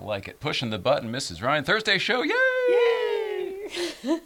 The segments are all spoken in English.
like it. Pushing the button, Mrs. Ryan. Thursday show, yay! Yay!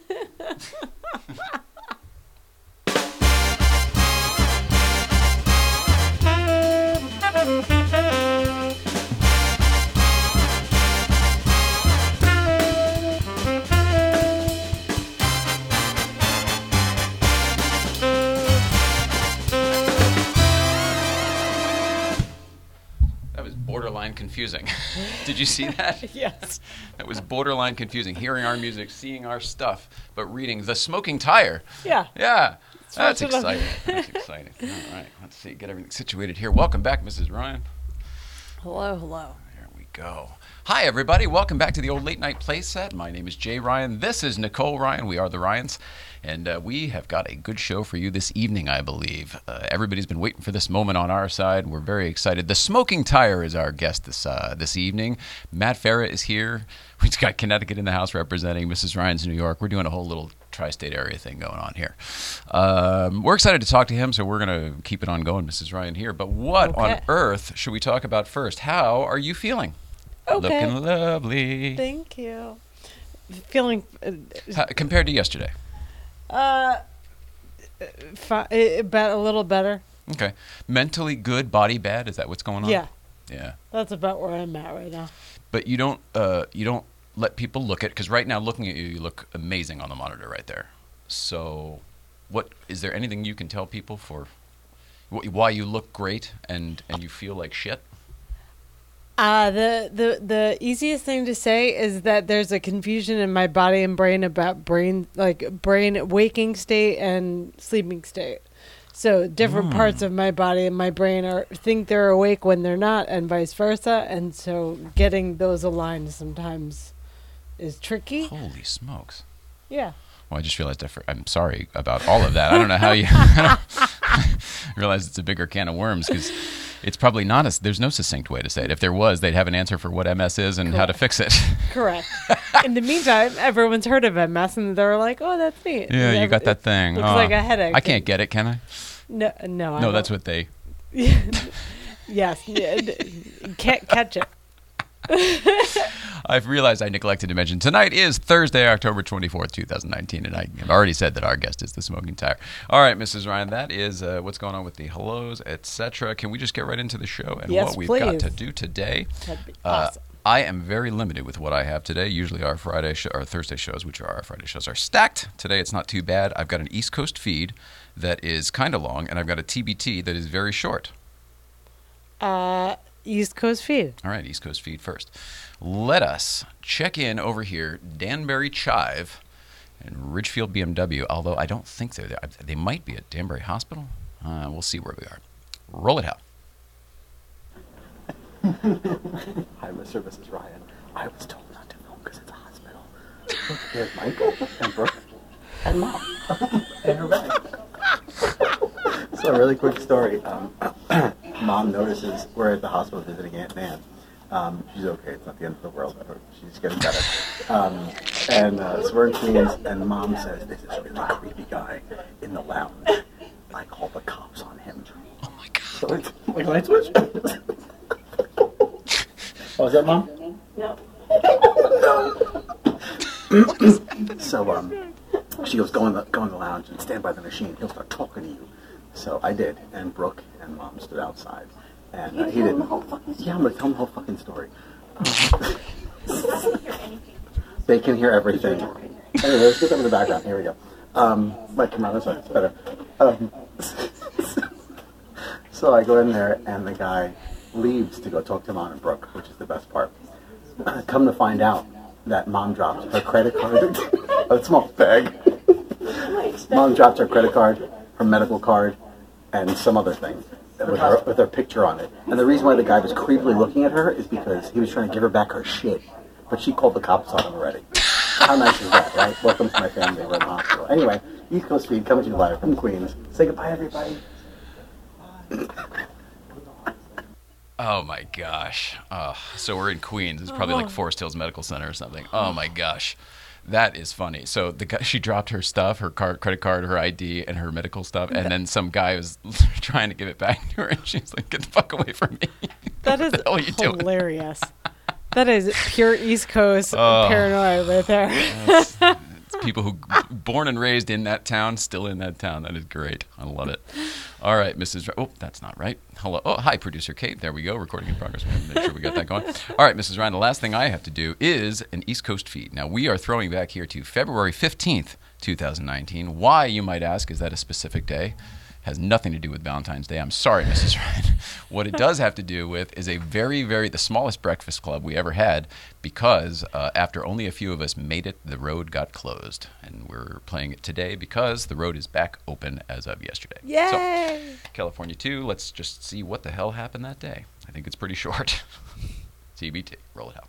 That was borderline confusing. Did you see that? Yes. That was borderline confusing. Hearing our music, seeing our stuff, but reading The Smoking Tire. Yeah. Yeah. That's Switch it up. exciting. That's exciting. All right. Let's see. Get everything situated here. Welcome back, Mrs. Ryan. Hello, hello. There we go. Hi, everybody. Welcome back to the old late night play set. My name is Jay Ryan. This is Nicole Ryan. We are the Ryans. And we have got a good show for you this evening, I believe. Everybody's been waiting for this moment on our side. We're very excited. The Smoking Tire is our guest this evening. Matt Farah is here. We've got Connecticut in the house representing Mrs. Ryan's New York. We're doing a whole little tri-state area thing going on here. We're excited to talk to him, so we're going to keep it on going, Mrs. Ryan here. But what on earth should we talk about first? How are you feeling? Okay. Looking lovely. Thank you. Feeling Compared to yesterday? about a little better. Okay. Mentally good, body bad? Is that what's going on? Yeah. Yeah. That's about where I'm at right now. But you don't let people look at, because right now looking at you, you look amazing on the monitor right there. So is there anything you can tell people for why you look great and you feel like shit? The easiest thing to say is that there's a confusion in my body and brain about brain waking state and sleeping state. So different parts of my body and my brain think they're awake when they're not, and vice versa. And so getting those aligned sometimes is tricky. Holy smokes. Yeah. Well, I just realized I'm sorry about all of that. I don't know how you I realize it's a bigger can of worms, because it's probably not there's no succinct way to say it. If there was, they'd have an answer for what MS is and how to fix it. Correct. In the meantime, everyone's heard of MS, and they're like, "Oh, that's neat." Yeah, you got that thing. Looks like a headache. I can't get it, can I? No. No, that's what they. Yes, can't catch it. I've realized I neglected to mention tonight is Thursday, October 24th, 2019, and I have already said that our guest is the Smoking Tire. All right, Mrs. Ryan, that is what's going on with the hellos, etc. Can we just get right into the show and what we've got to do today? That'd be awesome. I am very limited with what I have today. Usually our Thursday shows, which are our Friday shows, are stacked. Today it's not too bad. I've got an East Coast feed that is kind of long, and I've got a TBT that is very short. East Coast feed. All right, East Coast feed first. Let us check in over here, Danbury Chive and Ridgefield BMW, although I don't think they're there. They might be at Danbury Hospital. We'll see where we are. Roll it out. Hi, Mr. and Mrs. Ryan. I was told not to film because it's a hospital. Here's Michael and Brooke and Mom and her bag. So a really quick story. Mom notices we're at the hospital visiting Aunt Nan. She's okay. It's not the end of the world. She's getting better. So we're in Queens, and Mom says, "This is a really creepy guy in the lounge. I call the cops on him." Oh, my God. So like light switch? Oh, is that Mom? No. So she goes, go in the lounge and stand by the machine. He'll start talking to you. So I did, and Brooke and Mom stood outside, and he didn't. The whole fucking story. Yeah, I'm gonna tell him the whole fucking story. They can hear everything. Anyway, let's get them in the background. Here we go. Might come around this way. It's better. So I go in there, and the guy leaves to go talk to Mom and Brooke, which is the best part. Come to find out that Mom dropped her credit card. A small bag. Mom dropped her credit card, her medical card, and some other thing with her picture on it. And the reason why the guy was creepily looking at her is because he was trying to give her back her shit. But she called the cops on him already. How nice is that, right? Welcome to my family. We're in the hospital. Anyway, East Coast Feed coming to you live from Queens. Say goodbye, everybody. Oh, my gosh. So we're in Queens. It's probably like Forest Hills Medical Center or something. Oh, my gosh. That is funny. So she dropped her stuff, her credit card, her ID, and her medical stuff, and then some guy was trying to give it back to her, and she's like, "Get the fuck away from me!" That is what the hell are you doing? hilarious. That is pure East Coast paranoia right there. It's people who born and raised in that town, still in that town. That is great. I love it. All right, Mrs. Oh, that's not right. Hello. Oh, hi, producer Kate. There we go. Recording in progress. We want to make sure we got that going. All right, Mrs. Ryan, the last thing I have to do is an East Coast feed. Now, we are throwing back here to February 15th, 2019. Why, you might ask, is that a specific day? Has nothing to do with Valentine's Day. I'm sorry, Mrs. Ryan. What it does have to do with is a the smallest breakfast club we ever had, because after only a few of us made it, the road got closed. And we're playing it today because the road is back open as of yesterday. Yay! So, California 2, let's just see what the hell happened that day. I think it's pretty short. TBT. Roll it out.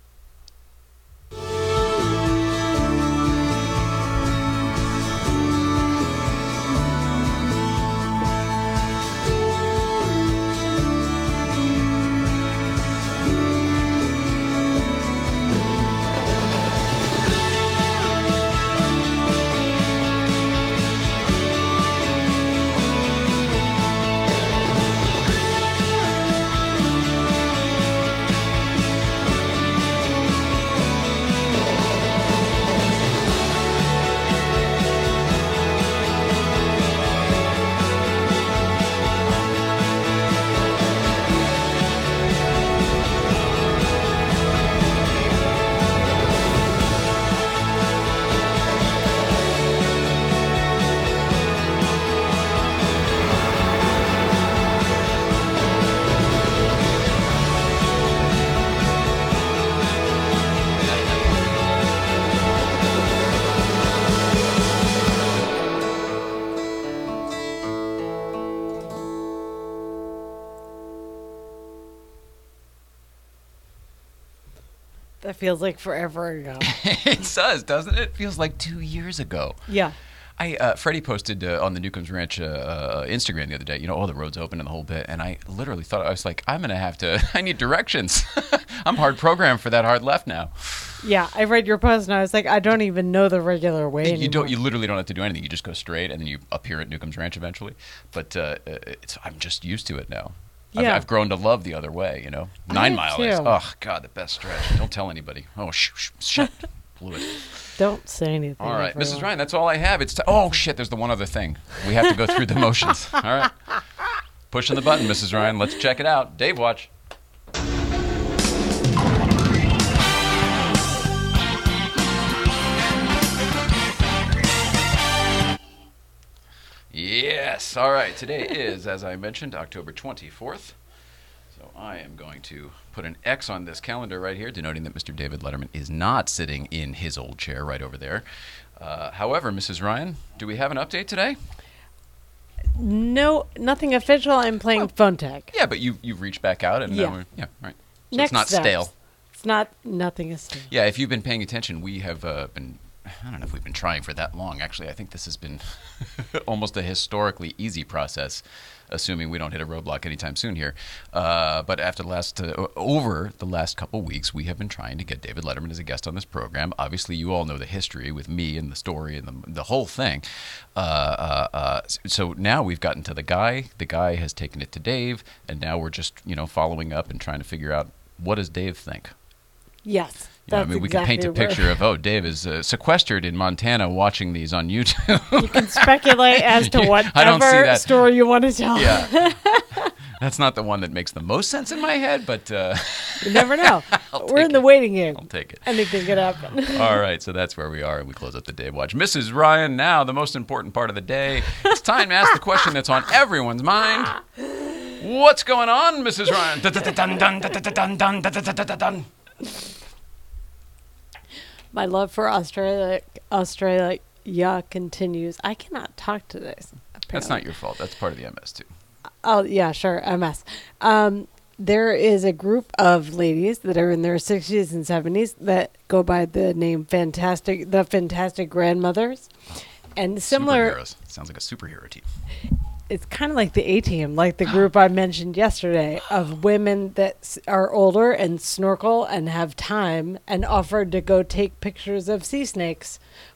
That feels like forever ago. It does, doesn't it? It feels like 2 years ago. Yeah. Freddie posted on the Newcomb's Ranch Instagram the other day, the road's open and the whole bit. And I literally thought, I was like, I need directions. I'm hard programmed for that hard left now. Yeah, I read your post and I was like, I don't even know the regular way anymore. You literally don't have to do anything. You just go straight and then you appear at Newcomb's Ranch eventually. But I'm just used to it now. Yeah. I've grown to love the other way, 9 Mile is, oh, God, the best stretch. Don't tell anybody. Oh, shit. Blew it. Don't say anything. All right, everyone. Mrs. Ryan, that's all I have. Oh, shit, there's the one other thing. We have to go through the motions. All right. Pushing the button, Mrs. Ryan. Let's check it out. Dave, watch. Yes. All right. Today is, as I mentioned, October 24th. So I am going to put an X on this calendar right here, denoting that Mr. David Letterman is not sitting in his old chair right over there. However, Mrs. Ryan, do we have an update today? No, nothing official. I'm playing phone tag. Yeah, but you've reached back out and Yeah. Right. So Next it's not steps. stale. It's nothing is stale. Yeah, if you've been paying attention, we have been, I don't know if we've been trying for that long. Actually, I think this has been almost a historically easy process, assuming we don't hit a roadblock anytime soon here. But after over the last couple weeks, we have been trying to get David Letterman as a guest on this program. Obviously, you all know the history with me and the story and the whole thing. So now we've gotten to the guy. The guy has taken it to Dave, and now we're just following up and trying to figure out, what does Dave think? Yes. We can paint a picture of, Dave is sequestered in Montana watching these on YouTube. You can speculate as to whatever story you want to tell. Yeah. That's not the one that makes the most sense in my head, but... You never know. We're in the waiting game. I'll take it. Anything could happen. All right, so that's where we are, and we close up the Dave Watch. Mrs. Ryan, now the most important part of the day. It's time to ask the question that's on everyone's mind. What's going on, Mrs. Ryan? My love for Australia continues. I cannot talk to this. Apparently. That's not your fault. That's part of the MS, too. Oh, yeah, sure, MS. There is a group of ladies that are in their 60s and 70s that go by the name the Fantastic Grandmothers. And similar... Superheroes. Sounds like a superhero team. It's kind of like the A-Team, like the group I mentioned yesterday, of women that are older and snorkel and have time and offered to go take pictures of sea snakes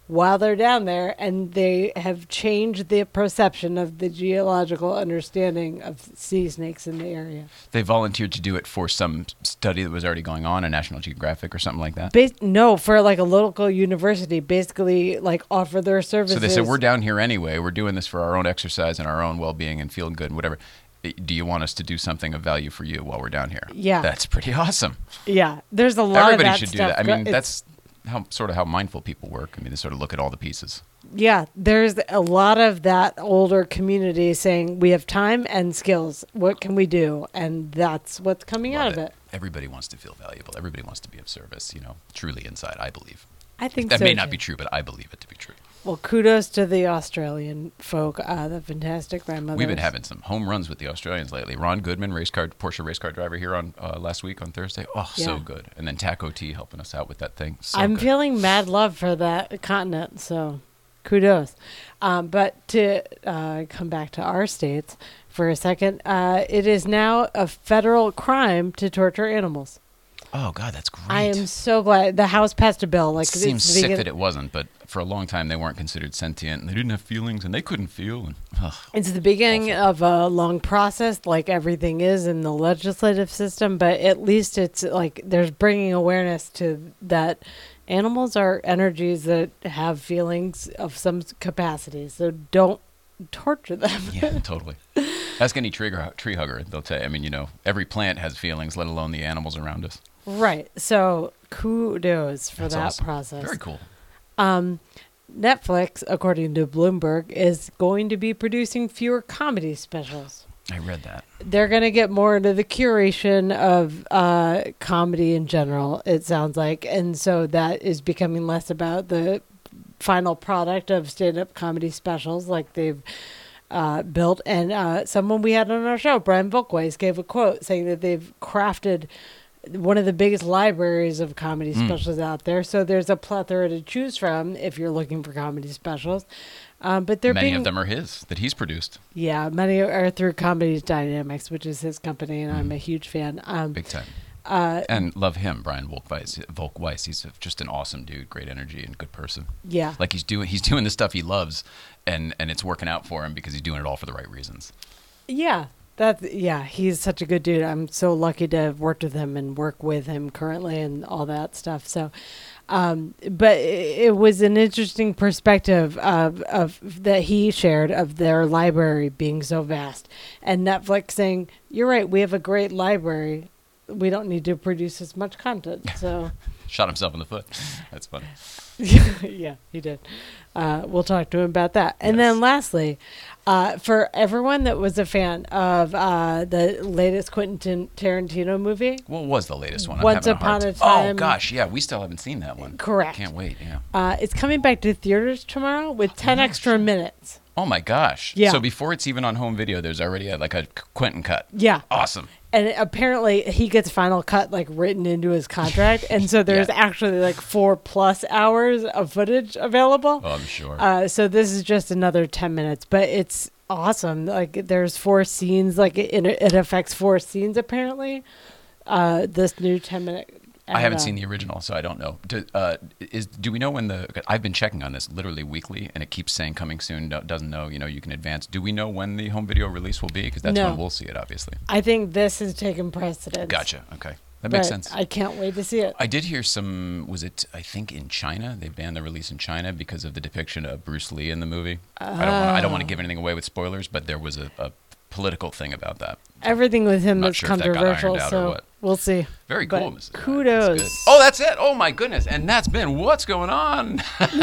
while they're down there, and they have changed the perception of the geological understanding of sea snakes in the area. They volunteered to do it for some study that was already going on in National Geographic or something like that. No, for like a local university, basically like offer their services. So they said, we're down here anyway. We're doing this for our own exercise and our own well-being and feeling good and whatever. Do you want us to do something of value for you while we're down here? Yeah. That's pretty awesome. Yeah, there's a lot Everybody of that should do stuff. that. I mean, that's how mindful people work. I mean, they sort of look at all the pieces. Yeah, there's a lot of that older community saying we have time and skills. What can we do? And that's what's coming out of it. Everybody wants to feel valuable. Everybody wants to be of service, truly inside, I believe. I think that so may not too. be true, but I believe it to be true. Well, kudos to the Australian folk, the fantastic grandmothers. We've been having some home runs with the Australians lately. Ron Goodman, Porsche race car driver here on last week on Thursday. Oh, Yeah. so good. And then Taco T helping us out with that thing. So I'm good. feeling mad love for that continent, so kudos. But to come back to our states for a second, it is now a federal crime to torture animals. Oh, God, that's great. I am so glad the House passed a bill. Like It seems it's the sick that it wasn't, but for a long time they weren't considered sentient and they didn't have feelings and they couldn't feel. And, It's the beginning of a long process, like everything is in the legislative system, but at least it's like there's bringing awareness to that animals are energies that have feelings of some capacity, so don't torture them. Yeah, totally. Ask any tree hugger. They'll tell you. I mean, every plant has feelings, let alone the animals around us. Right. So kudos for That's that awesome. process. Very cool. Netflix, according to Bloomberg, is going to be producing fewer comedy specials. I read that. They're going to get more into the curation of comedy in general, it sounds like. And so that is becoming less about the final product of stand-up comedy specials like they've built. And someone we had on our show, Brian Volkweis, gave a quote saying that they've crafted one of the biggest libraries of comedy specials out there. So there's a plethora to choose from if you're looking for comedy specials. But Many of them are his, that he's produced. Yeah, many are through Comedy Dynamics, which is his company, and I'm a huge fan. Big time. And love him, Brian Volkweis. He's just an awesome dude, great energy and good person. Yeah. Like he's doing the stuff he loves, and it's working out for him because he's doing it all for the right reasons. Yeah. He's such a good dude. I'm so lucky to have worked with him and work with him currently and all that stuff. So, but it was an interesting perspective of that he shared of their library being so vast, and Netflix saying, "You're right, we have a great library. We don't need to produce as much content." So, Shot himself in the foot. That's funny. yeah, he did. We'll talk to him about that. And then lastly, for everyone that was a fan of the latest Quentin Tarantino movie. What was the latest one? Once I'm having Upon hard a time. Time. Oh, gosh, yeah. We still haven't seen that one. Correct. Can't wait, yeah. It's coming back to theaters tomorrow with 10 extra minutes. Oh, my gosh. Yeah. So before it's even on home video, there's already a Quentin cut. Yeah. Awesome. And apparently he gets final cut like written into his contract. And so there's actually like 4+ hours of footage available. Oh, I'm sure. So this is just another 10 minutes, but it's awesome. Like there's 4 scenes, like it affects 4 scenes apparently. This new 10-minute. I haven't seen the original, so I don't know. Do we know when I've been checking on this literally weekly, and it keeps saying coming soon. Doesn't know. You can advance. Do we know when the home video release will be? Because that's when we'll see it, obviously. I think this has taken precedence. Gotcha. Okay, that makes sense. I can't wait to see it. I did hear I think in China, they banned the release in China because of the depiction of Bruce Lee in the movie. I don't want to give anything away with spoilers, but there was a political thing about that. Everything with him Not is sure if that got controversial, ironed out or so what. we'll see. Very But cool, Mrs. kudos. That's good. Oh, that's it. Oh, my goodness. And that's been What's Going On.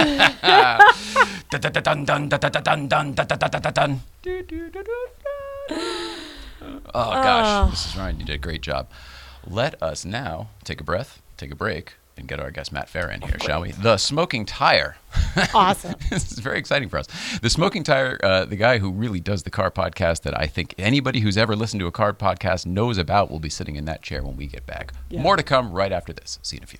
Oh, gosh. Mrs. Ryan, you did a great job. Let us now take a breath, take a break, and get our guest Matt Farah in here, shall we? The Smoking Tire. Awesome. This is very exciting for us. The Smoking Tire, the guy who really does the car podcast that I think anybody who's ever listened to a car podcast knows about will be sitting in that chair when we get back. Yeah. More to come right after this. See you in a few.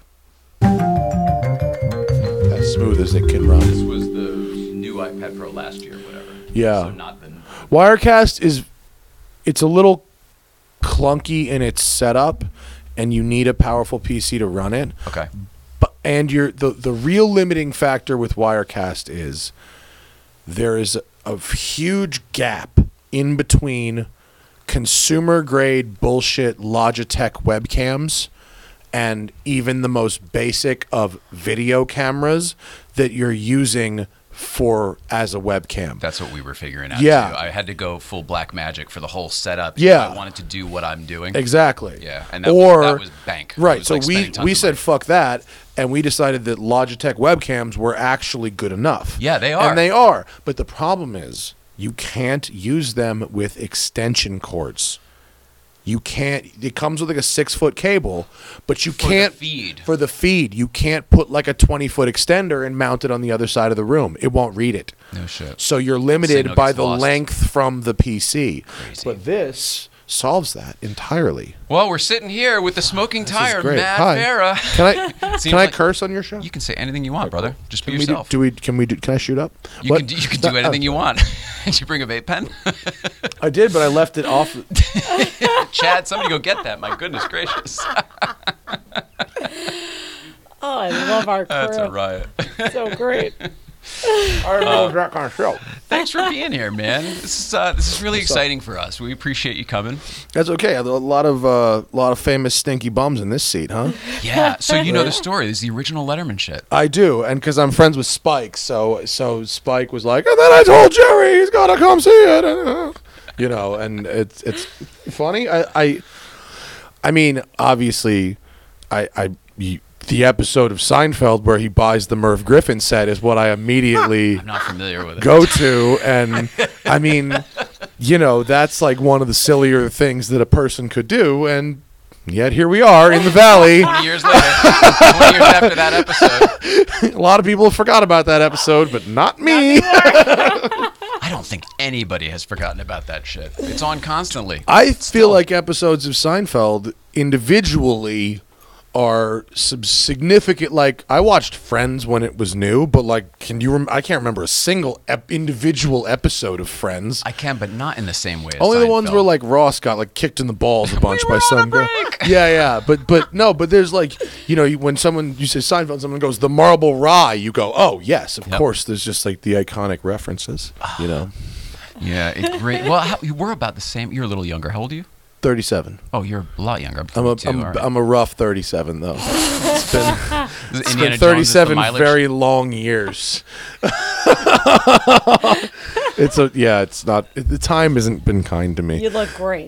As smooth as it can run. This was the new iPad Pro last year, whatever. Yeah. So not the... Wirecast it's a little clunky in its setup, and you need a powerful PC to run it. Okay. But And the real limiting factor with Wirecast is there is a huge gap in between consumer grade bullshit Logitech webcams and even the most basic of video cameras that you're using as a webcam. That's what we were figuring out. Yeah. Too. I had to go full Blackmagic for the whole setup. Yeah. If I wanted to do what I'm doing. Exactly. Yeah. And that was bank. It Right. was So like spending tons we of said money. fuck that, and we decided that Logitech webcams were actually good enough. Yeah, they are. And they are. But the problem is you can't use them with extension cords. You can't. It comes with like a 6-foot cable, but you For the can't feed. For the feed, you can't put like a 20-foot extender and mount it on the other side of the room. It won't read it. No shit. So you're limited Signal by gets the lost. length from the PC. Crazy. But this solves that entirely. Well, we're sitting here with the smoking This tire, is great. Matt Hi. Farah. Can I Seems can I like- curse on your show? You can say anything you want, brother. Just be Can we yourself. Can I shoot up? You What? can do anything you want. Did you bring a vape pen? I did, but I left it off. Chad, somebody go get that. My goodness gracious. Oh, I love our crew. That's a riot. So great. I don't know that kind of show. Thanks for being here, man. This is really exciting for us. We appreciate you coming. That's okay. A lot of famous stinky bums in this seat, huh? Yeah. So you know the story. This is the original Letterman shit. I do, and because I'm friends with Spike, so Spike was like, and then I told Jerry he's gotta come see it, and, you know, and it's funny. I mean, obviously, the episode of Seinfeld where he buys the Merv Griffin set is what I immediately I'm not familiar with it. go to, and I mean, you know, that's like one of the sillier things that a person could do, and yet here we are in the valley. 20 years later, 20 years after that episode. A lot of people forgot about that episode, but not me. I don't think anybody has forgotten about that shit. It's on constantly. I feel like episodes of Seinfeld individually are significant. Like, I watched Friends when it was new, but like, I can't remember a single individual episode of Friends. I can, but not in the same way as Only the ones Seinfeld. where like Ross got like kicked in the balls a bunch by were on some a girl. break. Yeah, but there's like, you know, when you say Seinfeld, someone goes the Marble Rye, you go, oh yes, of Yep. course. There's just like the iconic references, you know. Yeah, it's great. Well, we're about the same. You're a little younger. How old are you? 37. Oh, you're a lot younger. I'm a 32, all right. I'm a rough 37 though. It's been Is It's Indiana been Jones is the 37 mileage? very long years. It's not. The time hasn't been kind to me. You look great.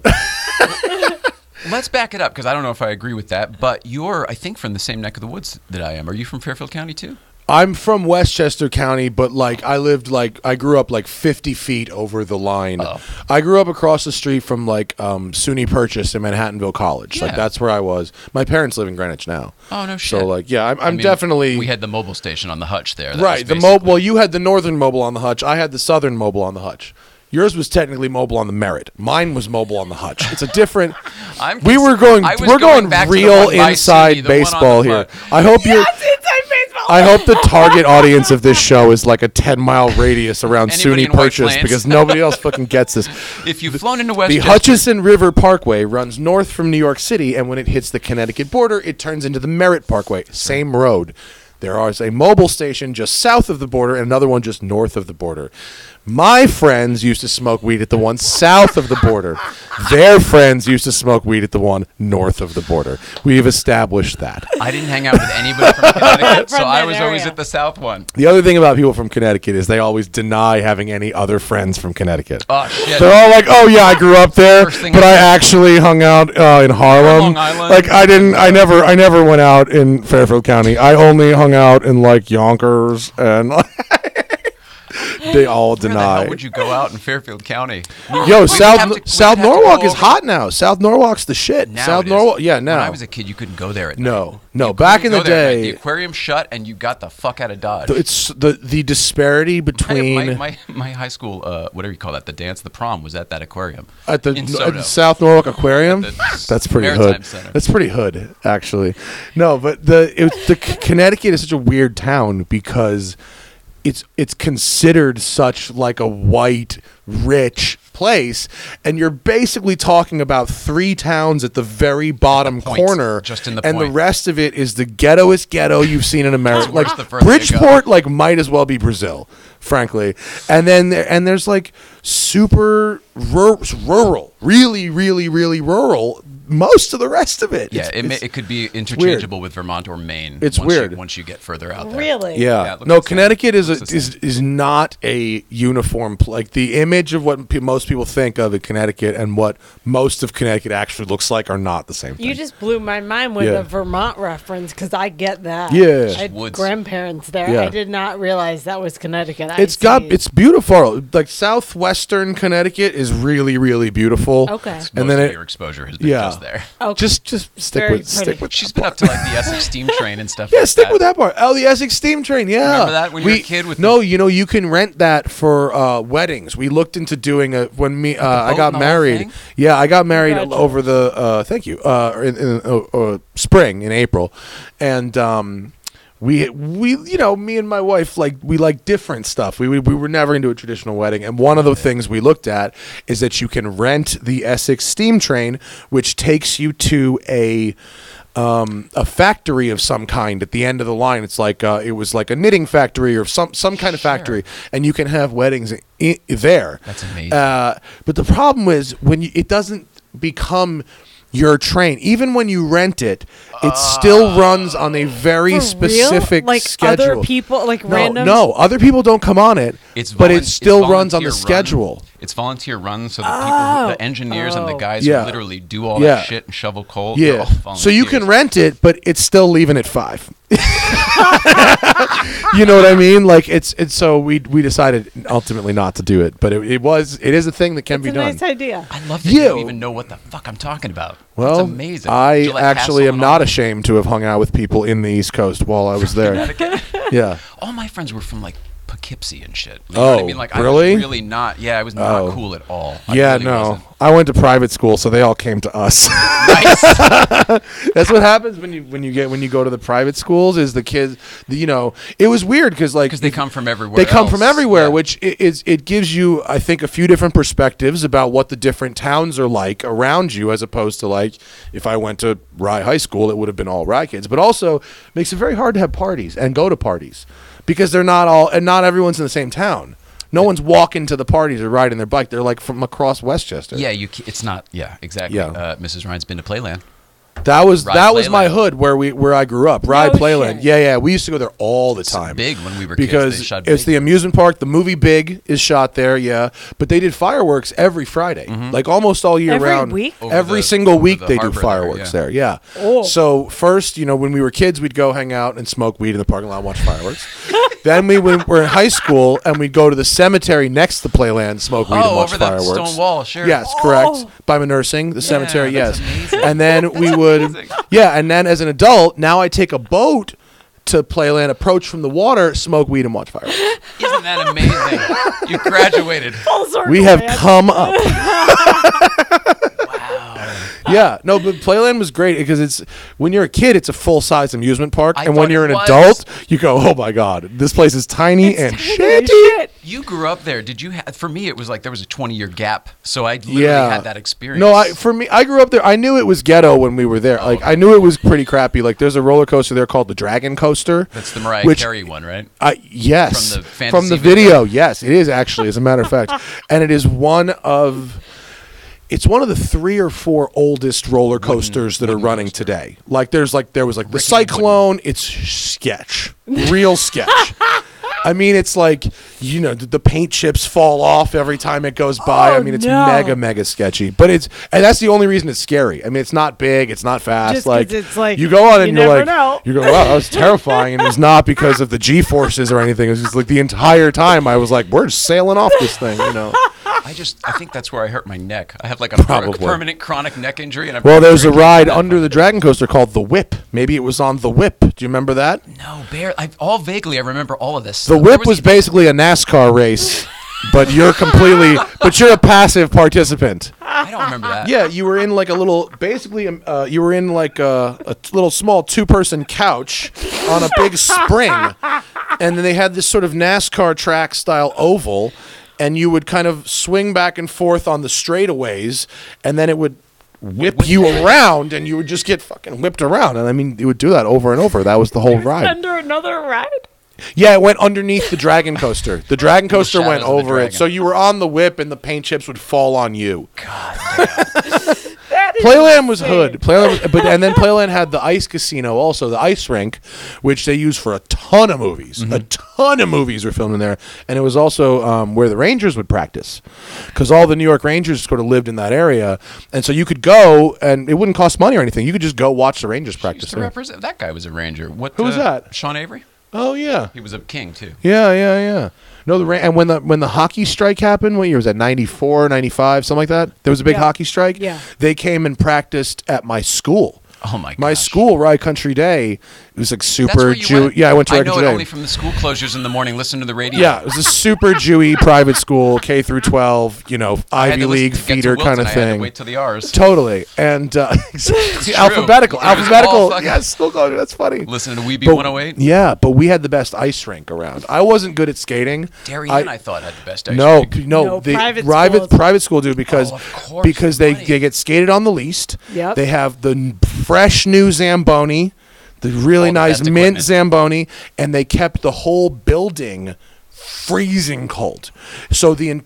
Let's back it up because I don't know if I agree with that. But you're, I think, from the same neck of the woods that I am. Are you from Fairfield County too? I'm from Westchester County, but like I grew up like 50 feet over the line. Oh. I grew up across the street from like SUNY Purchase in Manhattanville College. Like Yeah. that's where I was. My parents live in Greenwich now. Oh no shit. So like yeah, I'm I mean, definitely We had the mobile station on the hutch there. That right. was The basically- well, you had the northern mobile on the hutch. I had the southern mobile on the hutch. Yours was technically mobile on the Merritt. Mine was mobile on the hutch. It's a different. I'm We were cons- going. I was We're going back to the real one by inside SUNY, the one on baseball the here. front. I hope you. inside baseball. I hope the target audience of this show is like a 10-mile radius around Anybody SUNY in White Purchase Plains? because nobody else fucking gets this. If you've flown into The Westchester, Hutchison River Parkway runs north from New York City, and when it hits the Connecticut border, it turns into the Merritt Parkway. Same road. There is a mobile station just south of the border and another one just north of the border. My friends used to smoke weed at the one south of the border. Their friends used to smoke weed at the one north of the border. We've established that. I didn't hang out with anybody from Connecticut, so From I that was always area. at the south one. The other thing about people from Connecticut is they always deny having any other friends from Connecticut. Oh shit. They're all like, "Oh yeah, I grew up there, First thing but I I said- actually hung out in Harlem. Long Island. Like I never went out in Fairfield County. I only hung out in like Yonkers, and they all Where the deny. hell would you go out in Fairfield County? Yo, We'd have to South go Norwalk is over- hot now. South Norwalk's the shit. Now South it is. Norwalk, yeah, now. When I was a kid, you couldn't go there at night. no. You Back in couldn't the go there at night. day, the aquarium shut, and you got the fuck out of Dodge. it's the disparity between my high school, whatever you call that, the dance, the prom was at that aquarium. at the in Soto. South Norwalk Aquarium. At the That's pretty Maritime hood. Center. That's pretty hood, actually. No, but Connecticut is such a weird town because it's considered such like a white, rich place, and you're basically talking about 3 towns at the very bottom point, corner, just in the and point. the rest of it is the ghettoest ghetto you've seen in America. worse Like the further you Bridgeport, like might as well be Brazil, frankly. And then there's like super rural, really, really, really rural. Most of the rest of it, Yeah, it could be interchangeable with Vermont or Maine. It's once weird. once you get further out there. Really? Yeah. it looks No, the same. Connecticut Looks the same. is not a uniform. Like the image of what most people think of in Connecticut and what most of Connecticut actually looks like are not the same thing. You just blew my mind with Yeah. a Vermont reference because I get that. Yeah. I had Woods. grandparents there. Yeah. I did not realize that was Connecticut. It's beautiful. Like southwestern Connecticut is really, really beautiful. Okay. Most And then of it- your exposure has been Yeah. just there. Okay. Just stick Very with pretty. She's been up to like the Essex Steam Train and stuff. Yeah, like stick with that part. Oh, the Essex Steam Train. Yeah, Remember that when you were a kid with no, you know, you can rent that for weddings. We looked into doing a when me I boat got and the whole married. thing? Yeah, I got married Congratulations. over the thank you in spring in April, and we you know, me and my wife, like we like different stuff. We were never into a traditional wedding, and one of the things we looked at is that you can rent the Essex Steam Train, which takes you to a factory of some kind at the end of the line. It's like it was like a knitting factory or some kind of factory, and you can have weddings there. That's amazing. But the problem is when it doesn't become your train. Even when you rent it, it still runs on a very For specific real? Like schedule. other people, like random. No, other people don't come on it. But it still runs on the schedule. It's volunteer run, so the people, the engineers and the guys who Yeah. literally do all Yeah. that shit and shovel coal. they're Yeah. all So you can volunteers. rent it, but it's still leaving at 5. You know what I mean? Like it's so we decided ultimately not to do it, but it is a thing that can It's be a done. nice idea. I love that you don't You- even know what the fuck I'm talking about. Well, That's amazing. I Gillette actually Castle am and not all that. ashamed to have hung out with people in the East Coast while I was there. Yeah. All my friends were from like Poughkeepsie and shit. You know what I Oh, mean? Like really? I was really not. Yeah, I was not Oh. cool at all. I Yeah, really no. wasn't. I went to private school, so they all came to us. Nice. That's what happens when you go to the private schools. Is the kids, you know, it was weird because like Because they come from everywhere. they come from else. everywhere, Yeah. which it gives you, I think, a few different perspectives about what the different towns are like around you, as opposed to like if I went to Rye High School, it would have been all Rye kids. But also makes it very hard to have parties and go to parties because they're not all and not everyone's in the same town. No one's walking to the parties or riding their bike. They're like from across Westchester. Yeah, it's not. Yeah, exactly. Yeah. Mrs. Ryan's been to Playland. That was Rye my Playland. hood where I grew up. Rye No Playland. shit. Yeah. We used to go there all the It's time. big when we were kids. Because They shot it's big. the amusement park. The movie Big is shot there, yeah. But they did fireworks every Friday, like almost all year Every round. week? Over Every the- single over week the they do harbor there, fireworks yeah. there, yeah. Oh. So first, when we were kids, we'd go hang out and smoke weed in the parking lot and watch fireworks. Then we were in high school and we'd go to the cemetery next to Playland, smoke weed and Oh, watch over that fireworks. stone wall, sure. Yes, correct. By nursing, the cemetery, that's yes. amazing. And then we would, amazing. and then as an adult, now I take a boat to Playland, approach from the water, smoke weed, and watch fireworks. Isn't that amazing? You graduated. Full circle, We have man. come up. Yeah, no, but Playland was great because it's when you're a kid, it's a full size amusement park, I and when thought you're it an was. adult, you go, oh my god, this place is tiny It's and tiny as shitty. shit. You grew up there. Did you? For me, it was like there was a 20-year gap, so I literally Yeah, had that experience. No, I grew up there. I knew it was ghetto when we were there. Like I knew it was pretty crappy. Like there's a roller coaster there called the Dragon Coaster. That's the Mariah which- Carey one, right? Yes, From the fantasy from the video. Yes, it is actually, as a matter of fact, and it is one of the 3 or 4 oldest roller coasters that are running today. Like there was like the Rickety Cyclone. It's sketch, real sketch. I mean, it's like the paint chips fall off every time it goes by. Oh, I mean, it's no. mega sketchy. But and that's the only reason it's scary. I mean, it's not big, it's not fast. Just 'cause it's like, you go on and you you're never like, know. you go, wow, that was terrifying, and it's not because of the G forces or anything. It was just like the entire time I was like, we're just sailing off this thing, I think that's where I hurt my neck. I have like a Probably. permanent chronic neck injury, and Well, there's a ride under the Dragon Coaster called the Whip. Maybe it was on the Whip. Do you remember that? No, all vaguely I remember all of this. The Whip was basically a NASCAR race, but you're a passive participant. I don't remember that. Yeah, you were in like a little, you were in like a little small 2-person couch on a big spring, and then they had this sort of NASCAR track style oval. and you would kind of swing back and forth on the straightaways, and then it would whip you around, and you would just get fucking whipped around. And I mean, it would do that over and over. That was the whole ride. Under another ride. Yeah, it went underneath the Dragon Coaster. The Dragon Coaster went shadows of the over it, dragon. so you were on the whip, and the paint chips would fall on you. God damn. That is Playland was insane. hood. And then Playland had the ice casino, also the ice rink, which they used for a ton of movies. Mm-hmm. A ton of movies were filmed in there, and it was also where the Rangers would practice, because all the New York Rangers sort of lived in that area, and so you could go, and it wouldn't cost money or anything. You could just go watch the Rangers Used practice. to there. represent that guy was a Ranger. What? Who was that? Sean Avery. Oh yeah, He was a king too. yeah. No, and when the hockey strike happened, what year was that? 94, 95, something like that. There was a big Yeah. hockey strike. Yeah. They came and practiced at my school. Oh my god. My school, Rye Country Day, it was like That's super where you Jew. went? Yeah, I went to I Rye know Country it Day. only from the school closures in the morning. Listen to the radio. Yeah, it was a super Jewy private school, K through 12, I had Ivy to listen League to Get to feeder kind Wilton. of I had to thing. wait till the R's. Totally. And true. alphabetical. It was all Alphabetical. fucking- Yeah, school closure. That's funny. Listen to Weeby But- 108. Yeah, but we had the best ice rink around. I wasn't good at skating. Darien, I thought, had the best ice No, rink. No, the private schools. private school do because Oh, of course, because they money. get skated on the least. Yep. They have the fresh new Zamboni, the really All the nice best mint equipment. Zamboni, and they kept the whole building freezing cold. So they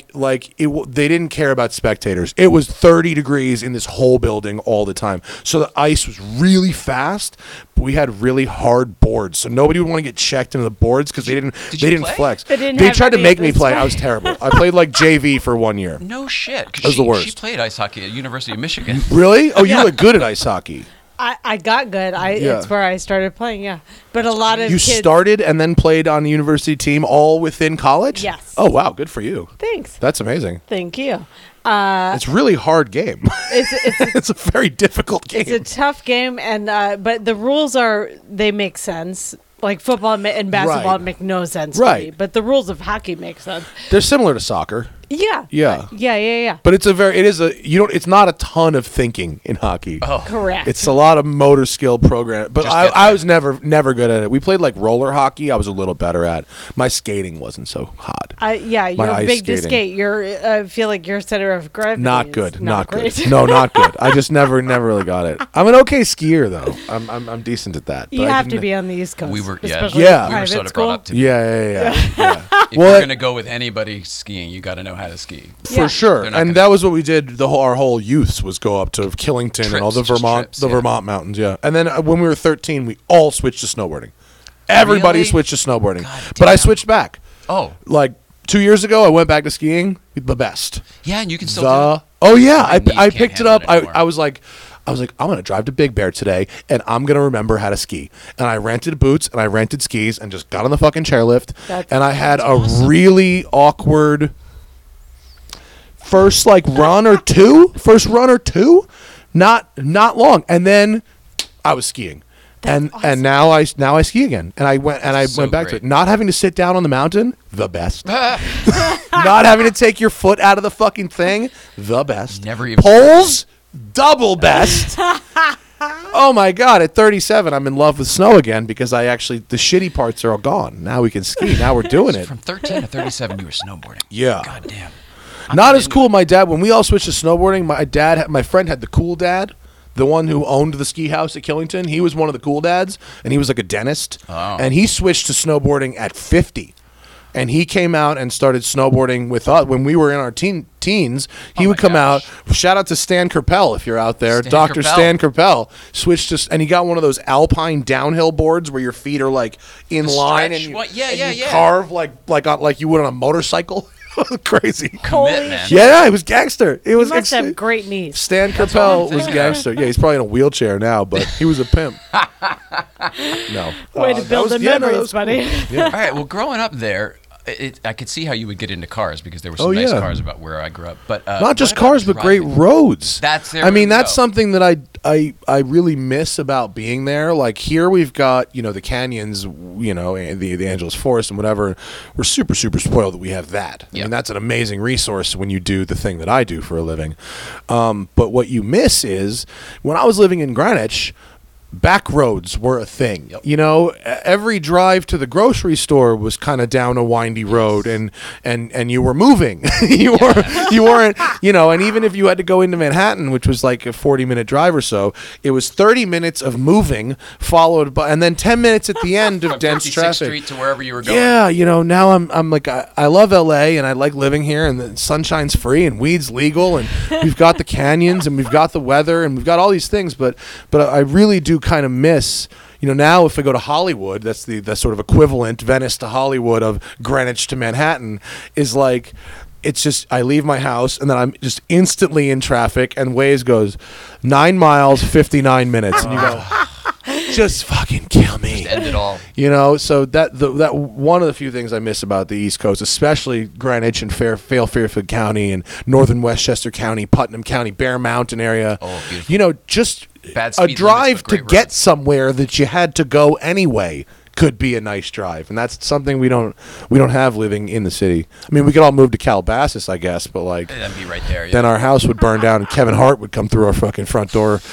didn't care about spectators. It was 30 degrees in this whole building all the time. So the ice was really fast, but we had really hard boards. So nobody would want to get checked into the boards because they Did you didn't play? flex. They didn't They have tried to any make of me this play. stuff. I was terrible. I played like JV for 1 year. No shit. 'Cause That was the She worst. played ice hockey at University of Michigan. Really? Oh, you look good at ice hockey. I got good. Yeah. It's where I started playing. Yeah, but a lot of You kids. started and then played on the university team all within college? Yes. Oh, wow. Good for you. Thanks. That's amazing. Thank you. It's a really hard game. It's It's a very difficult game. it's a tough game, and but the rules they make sense. Like football and basketball Right. make no sense to Right. me, but the rules of hockey make sense. They're similar to soccer. Yeah. Yeah. Yeah. But it's not a ton of thinking in hockey. Oh, Correct. It's a lot of motor skill program. But Just I get was never good at it. We played like roller hockey. I was a little better at. My skating wasn't so hot. You're ice big to skating. skate. I feel like your center of gravity. Not is good. Not Not great. good. No, not good. I just never really got it. I'm an okay skier though. I'm decent at that. You but I have to didn't- be on the East Coast. We were- yeah. especially Yeah. we were private sort of school. brought up to Yeah. If Well, you're it- going to go with anybody skiing, you got to know how to ski. For Yeah. sure, They're not and gonna- that was what we did. Our whole youths was go up to Killington and all the Trips, just Vermont, trips, yeah. Vermont mountains. Yeah, and then when we were 13, we all switched to snowboarding. Everybody Really? switched to snowboarding, God but I damn. switched back. Oh, Like 2 years ago, I went back to skiing. The best. yeah, and you can still do it. Oh yeah, My knees I can't picked it handle up. it anymore. I was like, I'm gonna drive to Big Bear today, and I'm gonna remember how to ski. And I rented boots and I rented skis and just got on the fucking chairlift. And I had a really awkward first run or two, not long, and then I was skiing. And now I ski again, and I went So back to great. it. Not having to sit down on the mountain, the best. Not having to take your foot out of the fucking thing, the best. Never even- Poles, double best. Oh my god! At 37, I'm in love with snow again because the shitty parts are all gone. Now we can ski. Now we're doing it. From 13 to 37, you were snowboarding. Yeah. God damn. Not as cool. My dad, when we all switched to snowboarding, my friend had the cool dad, the one who owned the ski house at Killington. He was one of the cool dads, and he was like a dentist. Oh. And he switched to snowboarding at 50. And he came out and started snowboarding with us when we were in our teens. He Oh would my come gosh. out. Shout out to Stan Kerpel if you're out there, Stan Dr. Kerpel. Stan Kerpel. Switched to, and he got one of those alpine downhill boards where your feet are like in The line stretch? and you, What? Yeah, and yeah, you yeah. carve like you would on a motorcycle. Crazy. Holy Commit, man. shit. Yeah, it was gangster. It You was must ex- have great knees. Stan what I'm Kerpel was thinking. gangster. Yeah, he's probably in a wheelchair now, but he was a pimp. No. Way to that build was- the yeah, no, that memories, was buddy. All right. Well, growing up there, I could see how you would get into cars because there were some Oh, nice yeah. cars about where I grew up. But Not just what about cars, but great driving? roads. There I mean, we that's go. something that I really miss about being there. Like here, we've got the canyons, and the Angeles Forest and whatever. We're super spoiled that we have that. I Yeah. mean, that's an amazing resource when you do the thing that I do for a living. But what you miss is when I was living in Greenwich. back roads were a thing. Yep. You know, every drive to the grocery store was kind of down a windy road, and you were moving. you weren't, you know, and even if you had to go into Manhattan, which was like a 40-minute drive or so, it was 30 minutes of moving followed by, and then 10 minutes at the end of From dense 56th traffic. Street to wherever you were going. Yeah, you know, now I'm like, I love LA and I like living here, and the sunshine's free and weed's legal, and we've got the canyons and we've got the weather and we've got all these things, but I really do kind of miss, you know, now if I go to Hollywood, that's the sort of equivalent, Venice to Hollywood of Greenwich to Manhattan, is like, it's just, I leave my house and then I'm just instantly in traffic, and Waze goes 9 miles, 59 minutes, and you go, just fucking kill me. Just end it all. You know, so that one of the few things I miss about the East Coast, especially Greenwich and Fairfield County and northern Westchester County, Putnam County, Bear Mountain area. Oh, beautiful. You know, just Bad a speed drive limits, but to great get roads. somewhere that you had to go anyway could be a nice drive, and that's something we don't have living in the city. I mean, we could all move to Calabasas, I guess, but like That'd be right there. Yeah. then our house would burn down and Kevin Hart would come through our fucking front door.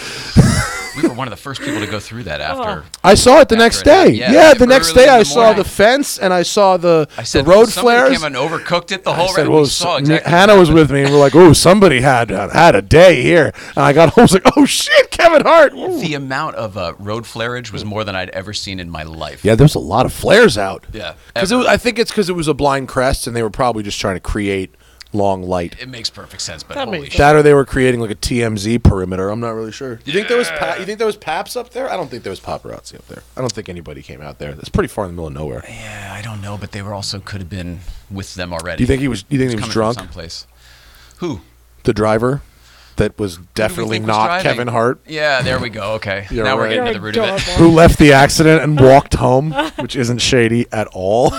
We were one of the first people to go through that after. I saw it the After next it day. happened. Yeah, Yeah, the next early day in I the saw morning. the fence and I saw the I said, road somebody flares. came and overcooked it the I whole said, road. well, We saw exactly Hannah what was happened. with me, and we're like, "Oh, somebody had a day here." And I got home, I was like, "Oh shit, Kevin Hart!" Ooh. The amount of road flareage was more than I'd ever seen in my life. Yeah, there's a lot of flares out. Yeah, because ever. I think it's because it was a blind crest, and they were probably just trying to create long light. It makes perfect sense, but That holy makes shit. That or they were creating like a TMZ perimeter. I'm not really sure. You think there was you think there was Paps up there? I don't think there was paparazzi up there. I don't think anybody came out there. That's pretty far in the middle of nowhere. Yeah, I don't know, but they were also could have been with them already. Do you think he was? You think he was coming drunk? from someplace? Who? The driver that was definitely think was not driving? Kevin Hart, Yeah, there we go. Okay, You're now we're right. getting to the root of it. Adorable. who left the accident and walked home, which isn't shady at all.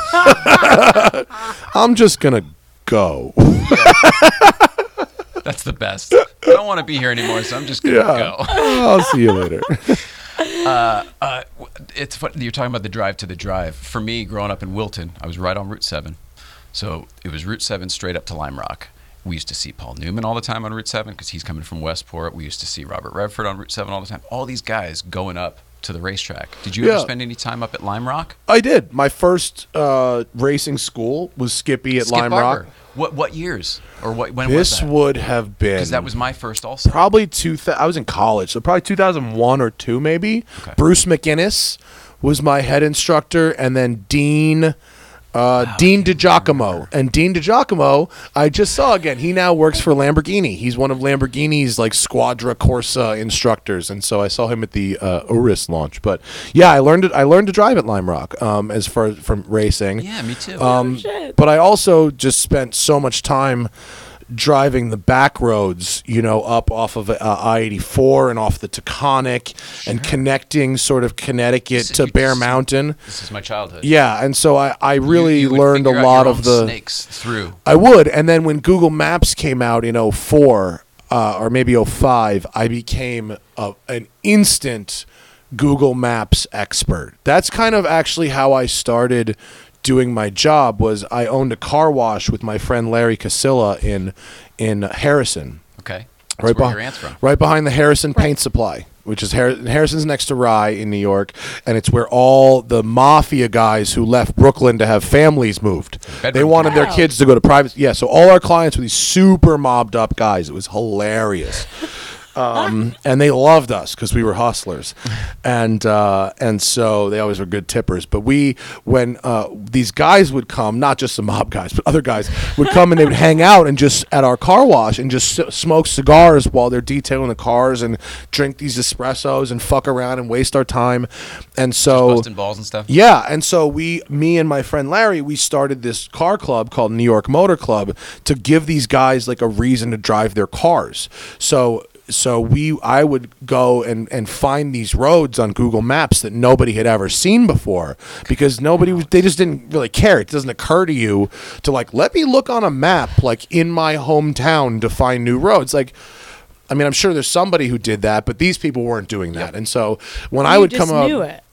I'm just gonna go. That's the best. I don't want to be here anymore, so I'm just gonna go. I'll see you later. It's funny, you're talking about the drive to the drive. For me, growing up in Wilton, I was right on Route 7. So it was Route 7 straight up to Lime Rock. We used to see Paul Newman all the time on Route 7 because he's coming from Westport. We used to see Robert Redford on Route 7 all the time. All these guys going up to the racetrack. Did you ever Yeah. spend any time up at Lime Rock? I did. My first racing school was Skippy at Skip Lime Barber. Rock. What years? Or when was This that? would have been Because that was my first also. probably I was in college, so probably 2001 or 2 maybe. Okay. Bruce McInnes was my head instructor, and then Dean DiGiacomo. And Dean DiGiacomo, I just saw again. He now works for Lamborghini. He's one of Lamborghini's like Squadra Corsa instructors, and so I saw him at the Urus launch. But yeah, I learned to drive at Lime Rock as far from racing. Yeah, me too. Shit. But I also just spent so much time driving the back roads, you know, up off of I-84 and off the Taconic and connecting sort of Connecticut to Bear Mountain. This is my childhood. Yeah, and so I really You would learned a figure out lot your of own the snakes through. I would, and then when Google Maps came out in 04 or maybe 05, I became an instant Google Maps expert. That's kind of actually how I started doing my job. Was I owned a car wash with my friend Larry Casilla in Harrison. Okay. That's where your aunt's from. Right behind the Harrison Paint Supply, which is Harrison's next to Rye in New York, and it's where all the mafia guys who left Brooklyn to have families moved. Bedroom They wanted their Wow. kids to go to private. Yeah, so all our clients were these super mobbed up guys. It was hilarious. And they loved us because we were hustlers, and so they always were good tippers. But when these guys would come, not just the mob guys, but other guys would come and they would hang out and just at our car wash and just smoke cigars while they're detailing the cars and drink these espressos and fuck around and waste our time. And so Busting balls and stuff. yeah, and so me and my friend Larry, we started this car club called New York Motor Club to give these guys like a reason to drive their cars. So I would go and find these roads on Google Maps that nobody had ever seen before because they just didn't really care. It doesn't occur to you to like, let me look on a map like in my hometown to find new roads. Like, I mean, I'm sure there's somebody who did that, but these people weren't doing that. And so when I You would just come up, knew it.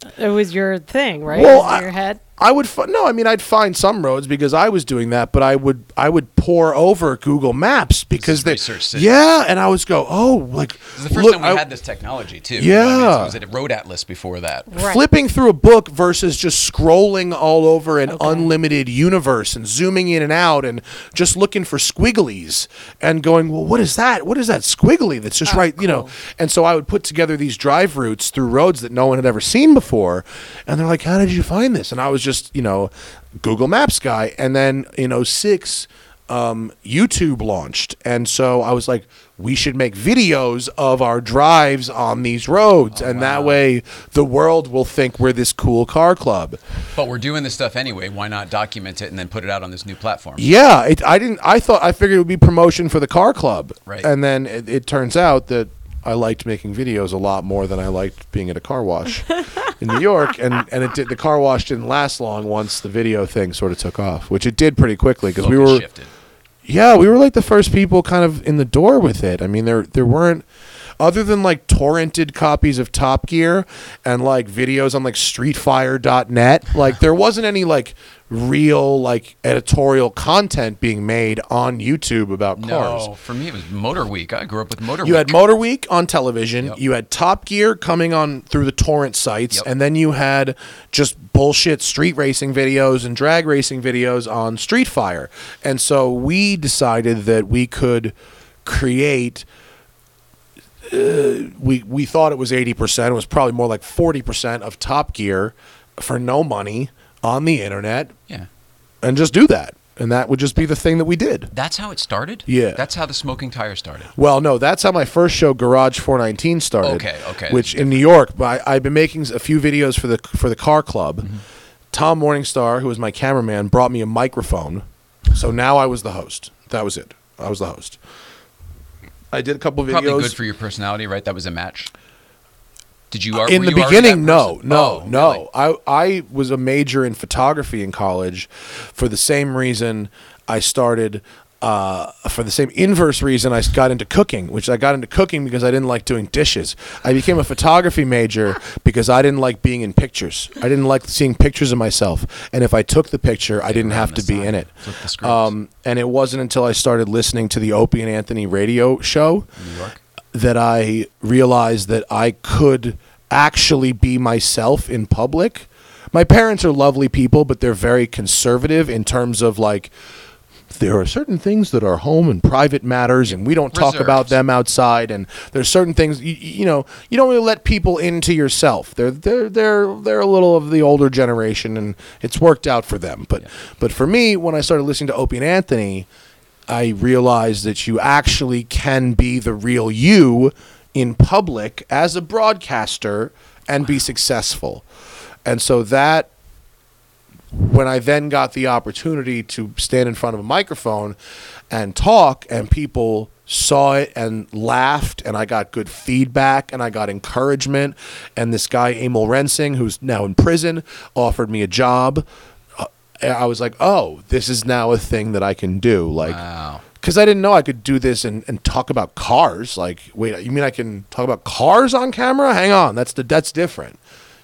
It was your thing, right? Well, It was in your head. I would no. I mean, I'd find some roads because I was doing that, but I would pour over Google Maps because they research cities. yeah, and I was go like This is the first look, time we had this technology too. Yeah. So it was a road atlas before that. Right. flipping through a book versus just scrolling all over an unlimited universe and zooming in and out and just looking for squigglies and going, well, what is that? What is that squiggly that's just right, you know? cool. And so I would put together these drive routes through roads that no one had ever seen before. And they're like, how did you find this? And I was just, Google Maps guy. And then in '06, YouTube launched. And so I was like, we should make videos of our drives on these roads. And that way the world will think we're this cool car club. But we're doing this stuff anyway. Why not document it and then put it out on this new platform? Yeah, I figured it would be promotion for the car club. Right. And then it turns out that I liked making videos a lot more than I liked being at a car wash in New York. And the car wash didn't last long once the video thing sort of took off, which it did pretty quickly because we Focus were shifted. Yeah, we were like the first people kind of in the door with it. I mean, there weren't, other than like torrented copies of Top Gear and like videos on like streetfire.net, like there wasn't any like real like editorial content being made on YouTube about cars. No, for me it was Motor Week. I grew up with Motor Week. You had Motor Week on television. Yep. You had Top Gear coming on through the torrent sites. Yep. And then you had just bullshit street racing videos and drag racing videos on Street Fire. And so we decided that we could create... we thought it was 80%. It was probably more like 40% of Top Gear for no money on the internet. Yeah. And just do that. And that would just be the thing that we did. That's how it started? Yeah. That's how the Smoking Tire started. Well, no, that's how my first show, Garage 419, started. Okay. Which in New York, I've been making a few videos for the car club. Mm-hmm. Tom Morningstar, who was my cameraman, brought me a microphone. So now I was the host. That was it. I was the host. I did a couple of videos. Probably good for your personality, right? That was a match. Did you In were the you already beginning, that no. person? Oh, really? I was a major in photography in college for the same reason I started, for the same inverse reason I got into cooking, which I got into cooking because I didn't like doing dishes. I became a photography major because I didn't like being in pictures. I didn't like seeing pictures of myself. And if I took the picture, I didn't have to be in it. Flip the scripts. And it wasn't until I started listening to the Opie and Anthony radio show In New York? that I realized that I could actually be myself in public. My parents are lovely people, but they're very conservative in terms of like, there are certain things that are home and private matters, and we don't talk about Reserved. them outside. And there's certain things you don't really let people into yourself. They're a little of the older generation, and it's worked out for them. But for me, when I started listening to Opie and Anthony, I realized that you actually can be the real you in public as a broadcaster and be successful. And so that, when I then got the opportunity to stand in front of a microphone and talk, and people saw it and laughed, and I got good feedback and I got encouragement, and this guy Emil Rensing, who's now in prison, offered me a job. I was like, oh, this is now a thing that I can do. Like, Wow. because I didn't know I could do this and talk about cars. Like, wait, you mean I can talk about cars on camera? Hang on, that's different.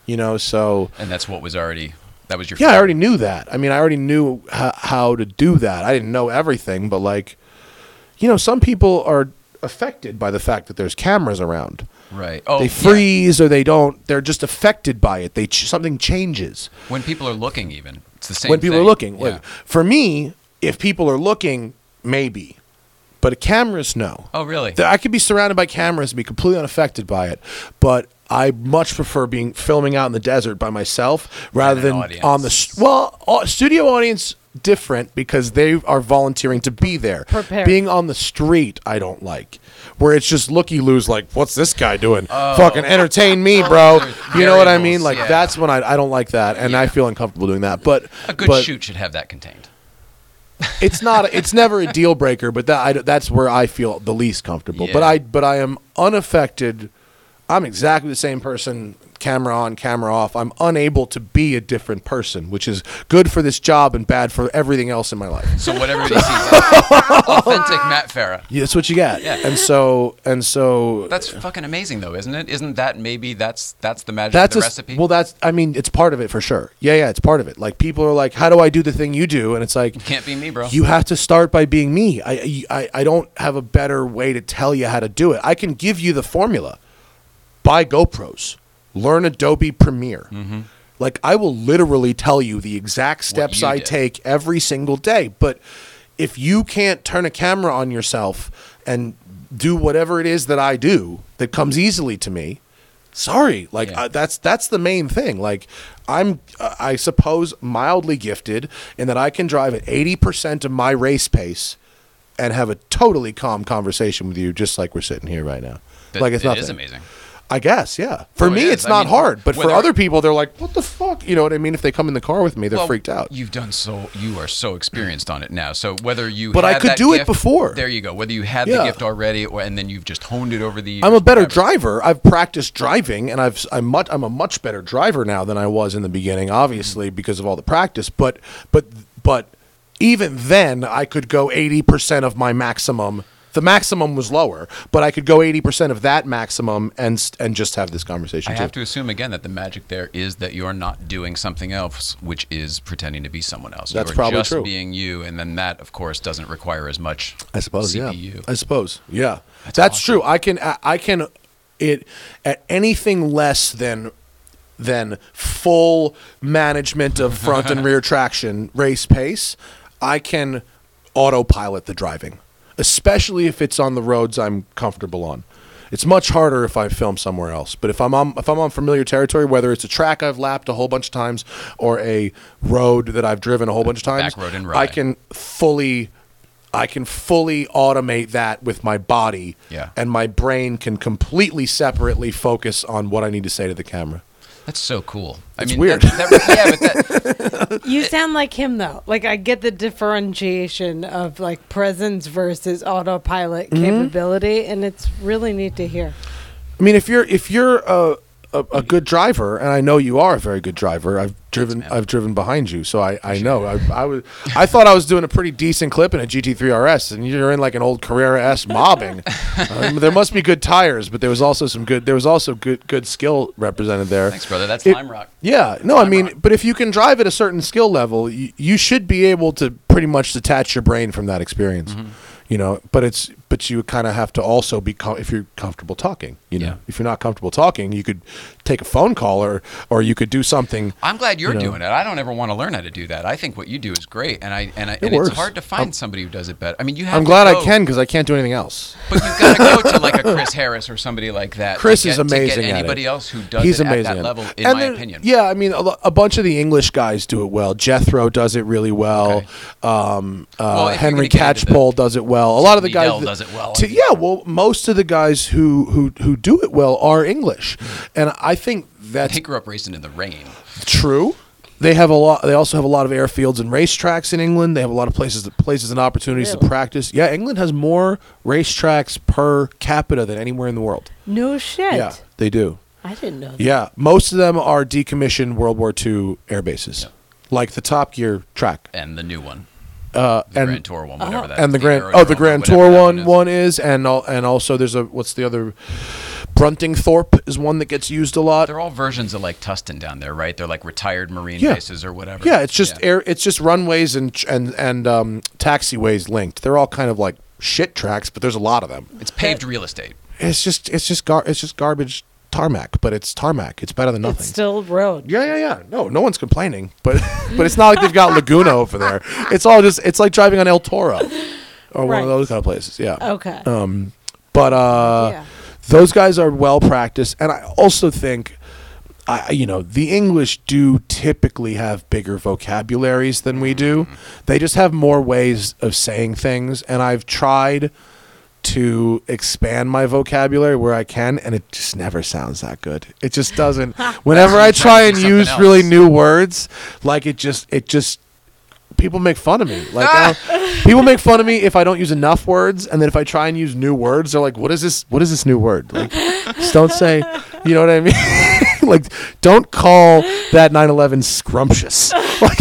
So And that's what was already, that was your yeah, I already knew that. I mean, I already knew how to do that. I didn't know everything, but like, some people are affected by the fact that there's cameras around. Right. Oh, They yeah. freeze or they don't. They're just affected by it. Something changes When people are looking even. It's the same when people thing. are looking. Yeah. Like, for me, if people are looking, maybe, but cameras, no. Oh, really? I could be surrounded by cameras and be completely unaffected by it, but I much prefer filming out in the desert by myself rather an than audience. on the studio audience. Different because they are volunteering to be there. Prepared. Being on the street, I don't like, where it's just looky-loos. Like, what's this guy doing? Fucking entertain me, bro. There's You know what I variables, mean? Like yeah. that's when I don't like that, and I feel uncomfortable doing that. But A good shoot should have that contained. it's not. It's never a deal breaker, but that's where I feel the least comfortable. Yeah. But I am unaffected. I'm exactly the same person, camera on, camera off. I'm unable to be a different person, which is good for this job and bad for everything else in my life. So what everybody sees, authentic Matt Farah. Yeah, that's what you got. Yeah. And so That's fucking amazing, though, isn't it? Isn't that maybe that's the magic of the recipe? well, it's part of it for sure. Yeah, it's part of it. Like, people are like, how do I do the thing you do? And it's like, Can't be me, bro. you have to start by being me. I don't have a better way to tell you how to do it. I can give you the formula. Buy GoPros. Learn Adobe Premiere. Like, I will literally tell you the exact steps you I did. take every single day. But if you can't turn a camera on yourself and do whatever it is that I do that comes easily to me, sorry. Like, Yeah. that's the main thing. Like, I'm, I suppose, mildly gifted in that I can drive at 80% of my race pace and have a totally calm conversation with you, just like we're sitting here right now. Like, it's it nothing. is amazing. I guess, yeah. For Oh, it me, is. it's I not mean, hard, but for whether- other people, they're like, "What the fuck?" You know what I mean? If they come in the car with me, they're Well, freaked out. You are so experienced on it now. So whether you But I had could that do it gift- before. There you go. Whether you had Yeah. the gift already, and then you've just honed it over the years. I'm a better whatever. driver. I've practiced driving, and I'm a much better driver now than I was in the beginning. Obviously, because of all the practice. But even then, I could go 80% of my maximum. The maximum was lower, but I could go 80% of that maximum and just have this conversation. I too. have to assume again that the magic there is that you're not doing something else, which is pretending to be someone else. That's you're probably just true. being you, and then that, of course, doesn't require as much. I suppose, CPU. yeah. I suppose, yeah. That's That's awesome. true. I can it at anything less than full management of front and rear traction race pace, I can autopilot the driving, especially if it's on the roads I'm comfortable on. It's much harder if I film somewhere else. But if I'm on familiar territory, whether it's a track I've lapped a whole bunch of times or a road that I've driven a whole bunch of times, Back road in Rye. I can fully automate that with my body, Yeah. and my brain can completely separately focus on what I need to say to the camera. That's so cool. It's weird. Yeah, but that, You sound like him though. Like, I get the differentiation of like presence versus autopilot Mm-hmm. capability, and it's really neat to hear. I mean, if you're a good driver, and I know you are a very good driver. I've driven behind you, so I know. I thought I was doing a pretty decent clip in a GT3 RS, and you're in like an old Carrera S mobbing. There must be good tires, but there was also good skill represented there. thanks, brother. That's It- Lime Rock. Yeah, no, I Lime mean, Rock. but if you can drive at a certain skill level, you should be able to pretty much detach your brain from that experience. Mm-hmm. You know, but you kind of have to also be if you're comfortable talking. You know, Yeah. if you're not comfortable talking, you could take a phone call or you could do something. I'm glad you're you know. doing it. I don't ever want to learn how to do that. I think what you do is great, and it's works. hard to find somebody who does it better. I mean, you have. I'm to glad go, I can because I can't do anything else. But you've got to go to like a Chris Harris or somebody like that. Chris to is get, amazing To at get it. anybody else who does He's it amazing at that at it. level, in And my then- opinion. Yeah, I mean, a bunch of the English guys do it well. Jethro does it really well. Okay. Well, if you're Henry gonna get into the- Catchpole does it well. A lot of the guys Liddell does it well. Yeah, well, most of the guys who do it well are English, and I think that's They grew up racing in the rain. true. They have a lot. They also have a lot of airfields and racetracks in England. They have a lot of places and opportunities to Really? practice. Yeah, England has more racetracks per capita than anywhere in the world. No shit. Yeah, they do. I didn't know that. Yeah, most of them are decommissioned World War II air bases, like the Top Gear track, And the new one. and The Grand Tour one, whatever that is. and the Grand Aerodrome or Grand whatever Tour that one is, and also there's what's the other? Bruntingthorpe is one that gets used a lot. They're all versions of like Tustin down there, right? They're like retired Marine Yeah. bases or whatever. Yeah, it's just air. It's just runways and taxiways linked. They're all kind of like shit tracks, but there's a lot of them. It's paved real estate. It's just garbage tarmac, but it's tarmac. It's better than nothing. It's still road. Yeah. No one's complaining, but but it's not like they've got Laguna over there. It's like driving on El Toro or one Right. of those kind of places. Yeah. Okay. But Yeah. those guys are well practiced, and I also think, the English do typically have bigger vocabularies than we do. They just have more ways of saying things, and I've tried to expand my vocabulary where I can, and it just never sounds that good. It just doesn't. Whenever I try and something use else. really new words, like it just people make fun of me. Like people make fun of me if I don't use enough words, and then if I try and use new words, they're like, "What is this? What is this new word?" Like, just don't say. You know what I mean? Like, don't call that 9/11 scrumptious. Like,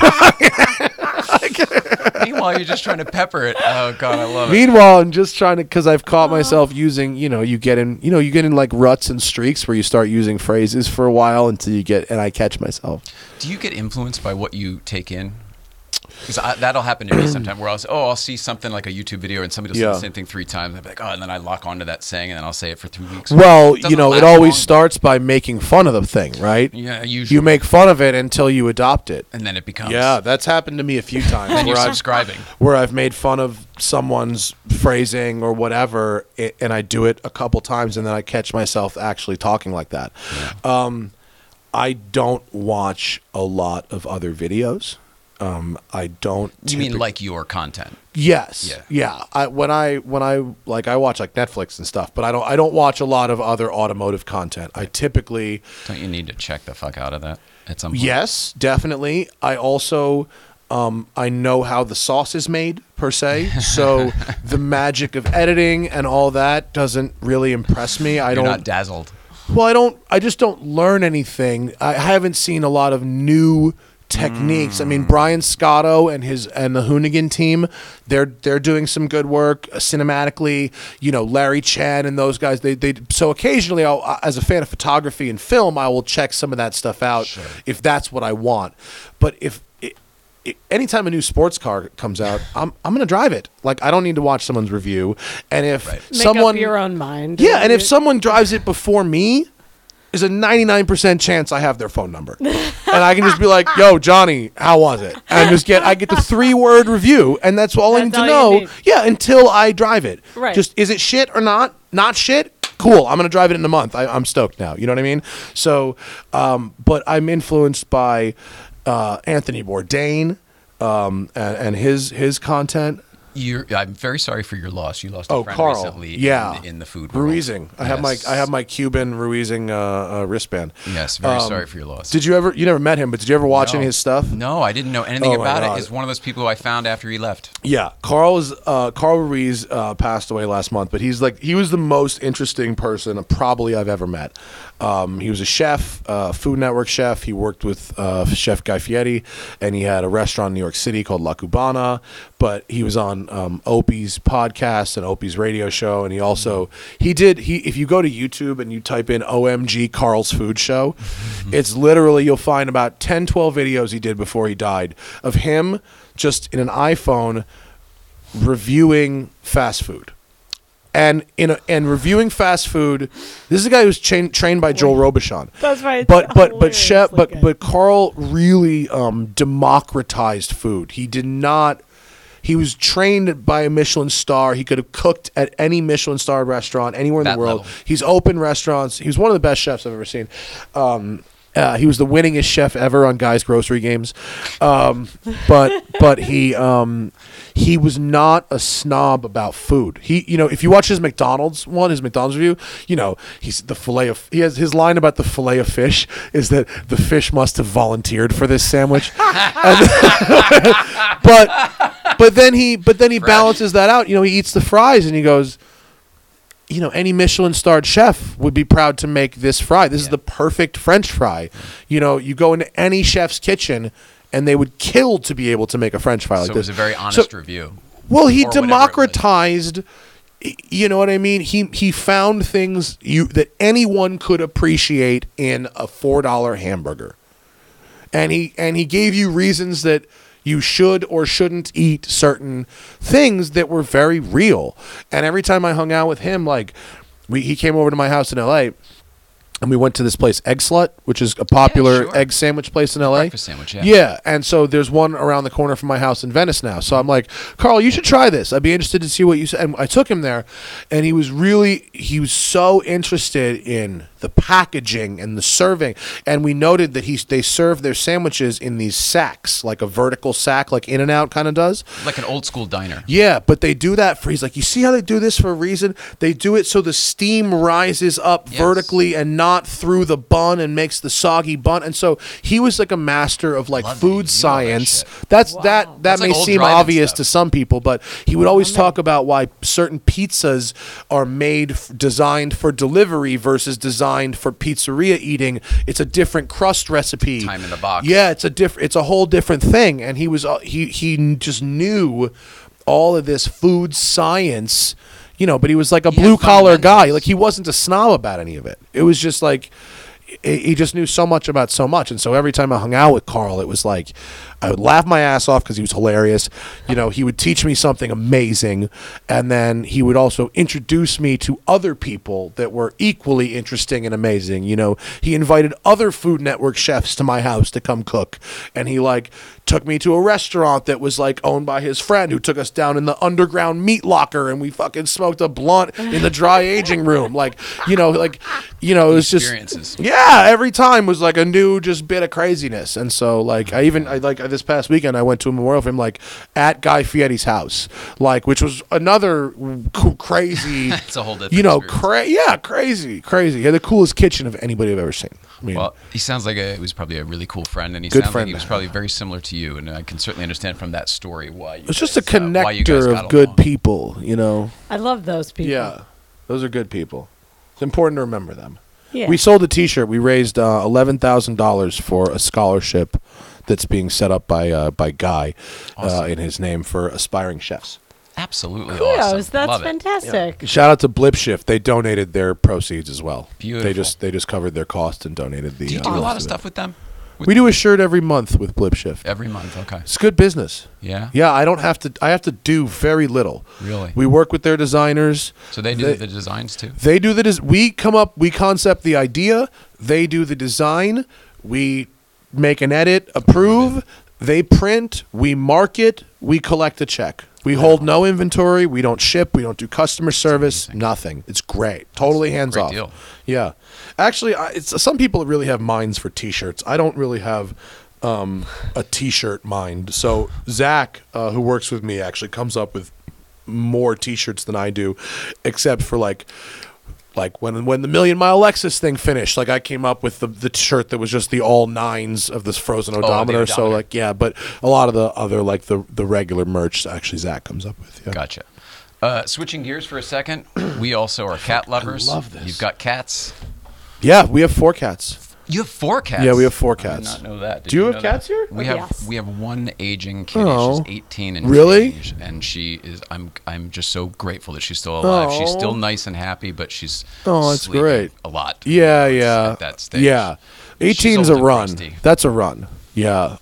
Meanwhile, you're just trying to pepper it. Oh God, I love it. meanwhile, I'm just trying to, because I've caught myself using. You get in like ruts and streaks where you start using phrases for a while until you get, and I catch myself. Do you get influenced by what you take in? Because that'll happen to me sometimes where I'll see something like a YouTube video and somebody will say the same thing 3 times. I'll be like, and then I lock onto that saying and then I'll say it for 3 weeks. Well, It it last always long. starts by making fun of the thing, right? Yeah, usually. You make fun of it until you adopt it. And then it becomes. Yeah, that's happened to me a few times. And you're where subscribing. I've made fun of someone's phrasing or whatever, and I do it a couple times, and then I catch myself actually talking like that. Yeah. I don't watch a lot of other videos. I don't. You mean like your content? Yes. Yeah. When I like, I watch like Netflix and stuff, but I don't watch a lot of other automotive content. I typically. Don't you need to check the fuck out of that at some point? Yes, definitely. I also. I know how the sauce is made, per se. So the magic of editing and all that doesn't really impress me. You're not dazzled. Well, I just don't learn anything. I haven't seen a lot of new techniques. I mean, Brian Scotto and the Hoonigan team, they're doing some good work cinematically. Larry Chan and those guys. They so occasionally, as a fan of photography and film, I will check some of that stuff out if that's what I want. But anytime a new sports car comes out, I'm gonna drive it. Like, I don't need to watch someone's review. And if someone make up your own mind. yeah, and if someone drives it before me, there's a 99% chance I have their phone number, and I can just be like, "Yo, Johnny, how was it?" And I get the 3-word review, and that's all I need to all you know. need. Yeah, until I drive it. Right. Just, is it shit or not? Not shit. Cool. I'm gonna drive it in a month. I'm stoked now. You know what I mean? So, but I'm influenced by Anthony Bourdain and his content. I'm very sorry for your loss. You lost a friend Carl. recently in the food world. Ruizing. I have my Cuban Ruizing wristband. Yes, very sorry for your loss. You never met him, but did you ever watch any of his stuff? No, I didn't know anything Oh, my about God. it. He's one of those people who I found after he left. Yeah, Carl Ruiz passed away last month, but he was the most interesting person probably I've ever met. He was a chef, Food Network chef. He worked with Chef Guy Fieri, and he had a restaurant in New York City called La Cubana. But he was on Opie's podcast and Opie's radio show, and he also if you go to YouTube and you type in OMG Carl's Food Show, it's literally, you'll find about 10, 12 videos he did before he died of him just in an iPhone reviewing fast food. And reviewing fast food, this is a guy who's trained by Joel Robuchon. That's right. But Carl really democratized food. He was trained by a Michelin star. He could have cooked at any Michelin star restaurant anywhere in the world. Level. He's opened restaurants. He was one of the best chefs I've ever seen. He was the winningest chef ever on Guy's Grocery Games. But he was not a snob about food. If you watch his McDonald's review, his line about the fillet of fish is that the fish must have volunteered for this sandwich. But then he balances that out. He eats the fries and he goes, any Michelin-starred chef would be proud to make this fry. This is the perfect French fry. You go into any chef's kitchen, and they would kill to be able to make a French fry like So this. it was a very honest review. Well, he Or whatever it was. democratized. You know what I mean? He found things that anyone could appreciate in a $4 hamburger, and he gave you reasons that you should or shouldn't eat certain things that were very real. And every time I hung out with him, he came over to my house in L.A., and we went to this place, Egg Slut, which is a popular egg sandwich place in L.A. Breakfast sandwich, yeah. Yeah, and so there's one around the corner from my house in Venice now. So I'm like, Carl, you should try this. I'd be interested to see what you said. And I took him there, and he was so interested in the packaging and the serving. And we noted that they serve their sandwiches in these sacks, like a vertical sack, like In-N-Out kind of does. Like an old school diner. Yeah, but they do that he's like, you see how they do this for a reason? They do it so the steam rises up vertically and not through the bun and makes the soggy bun. And so he was like a master of like Love food that you know that science. shit. That's Wow. that That's may like old seem drive-in obvious stuff. to some people, but he would always talk about why certain pizzas are made designed for delivery versus designed for pizzeria eating. It's a different crust recipe. Time in the box. Yeah, it's a whole different thing. And he was he just knew all of this food science, you know, but he was like a He had blue collar guy. fundamentals. Like he wasn't a snob about any of it. It was just like he just knew so much about so much. And so every time I hung out with Carl, it was like I would laugh my ass off because he was hilarious. You know, he would teach me something amazing, and then he would also introduce me to other people that were equally interesting and amazing. You know, he invited other Food Network chefs to my house to come cook, and he like took me to a restaurant that was like owned by his friend who took us down in the underground meat locker, and we fucking smoked a blunt in the dry aging room. Like, you know, it was just Experiences. yeah, every time was like a new just bit of craziness. And so like I like this past weekend I went to a memorial for him like at Guy Fieri's house, like, which was another crazy It's a whole different you know, experience. crazy. He had the coolest kitchen of anybody I've ever seen. I mean, Well, he sounds like he was probably a really cool friend, and he Good sounds like friend. he was probably very similar to you. And I can certainly understand from that story why you it's just a guys, why you guys connector got of good along. people, you know. I love those people. Yeah, those are good people. It's important to remember them. Yeah. We sold a T-shirt. We raised $11,000 for a scholarship that's being set up by Guy Awesome. in his name for aspiring chefs. Absolutely Kudos. awesome. That's Love it. fantastic. Shout out to Blip Shift. They donated their proceeds as well. Beautiful. They just covered their costs and donated the. Do you do a lot of stuff with them? We do a shirt every month with Blip Shift. Every month, okay. It's good business. Yeah? Yeah, I don't have to. I have to do very little. Really? We work with their designers. So they do the designs too? They do the we come up, we concept the idea, they do the design, we make an edit, approve, they print, we market, we collect a check. We hold no inventory, we don't ship, we don't do customer service, amazing. nothing. It's great. Totally hands Great off. deal. Yeah. Actually, it's some people really have minds for t-shirts. I don't really have a t-shirt mind. So Zach, who works with me, actually comes up with more t-shirts than I do, except for like when the Million Mile Lexus thing finished, like I came up with the shirt that was just the all nines of this frozen the odometer. So odometer. like, yeah, but a lot of the other like the regular merch actually Zach comes up with. Yeah. Gotcha. Switching gears for a second, we also are cat lovers. love this. You've got cats. Yeah, we have 4 cats. You have 4 cats. Yeah, we have 4 I did cats. not know that. Did Do you have know cats that? here? We Yes. have one aging kitty. Oh. She's 18 and Really? change, and she is. I'm just so grateful that she's still alive. She's Oh. still nice and happy, but she's Oh, that's sleeping great. a lot. Yeah, It's yeah. At that stage. Yeah. She's 18's old a and run. rusty. That's a run. Yeah.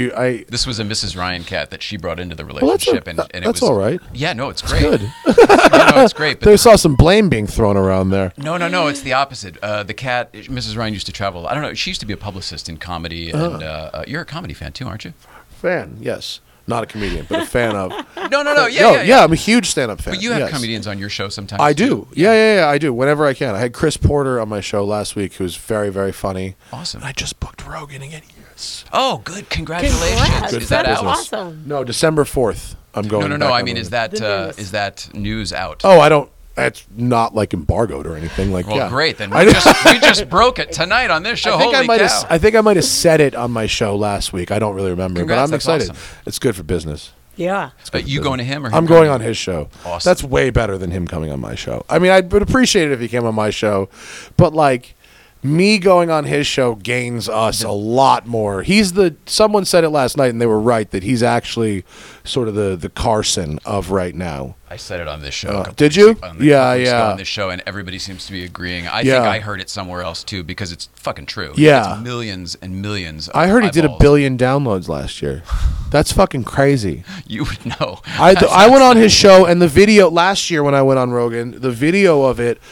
I This was a Mrs. Ryan cat that she brought into the Well, that's relationship, and it that's was all right. Yeah, no, it's great. good. No, it's great. But There saw some blame being thrown around there. No, it's the opposite. The cat, Mrs. Ryan, used to travel. I don't know. She used to be a publicist in comedy, and you're a comedy fan too, aren't you? Fan, yes. Not a comedian, but a fan of. No. Yeah. I'm a huge stand-up fan. But you have yes. comedians on your show sometimes. I too. do. Yeah, I do. Whenever I can. I had Chris Porter on my show last week, who was very, very funny. Awesome. And I just booked Rogan again. Yes. Oh, good. Congratulations. Congrats. Is that That's out? awesome. No, December 4th. I'm going. No. back I on mean, Rogan. The news. is that news out? Oh, I don't. It's not like embargoed or anything. Like, well, yeah. great. Then we just broke it tonight on this show. I think Holy might cow. have. I think I might have said it on my show last week. I don't really remember, Congrats, but I'm that's excited. awesome. It's good for business. Yeah. You going to him or him I'm going coming on to you? his show. Awesome. That's way better than him coming on my show. I mean, I would appreciate it if he came on my show, but like me going on his show gains us a lot more. Someone said it last night, and they were right that he's actually sort of the Carson of right now. I said it on this show. a couple did weeks you? ago- on the- Yeah, couple weeks ago yeah. On this show, and everybody seems to be agreeing. I Yeah. think I heard it somewhere else too because it's fucking true. Yeah. It's millions and millions. Of I heard he did 1 eyeballs. billion downloads last year. That's fucking crazy. You would know. I went on his show, and the video last year when I went on Rogan, the video of it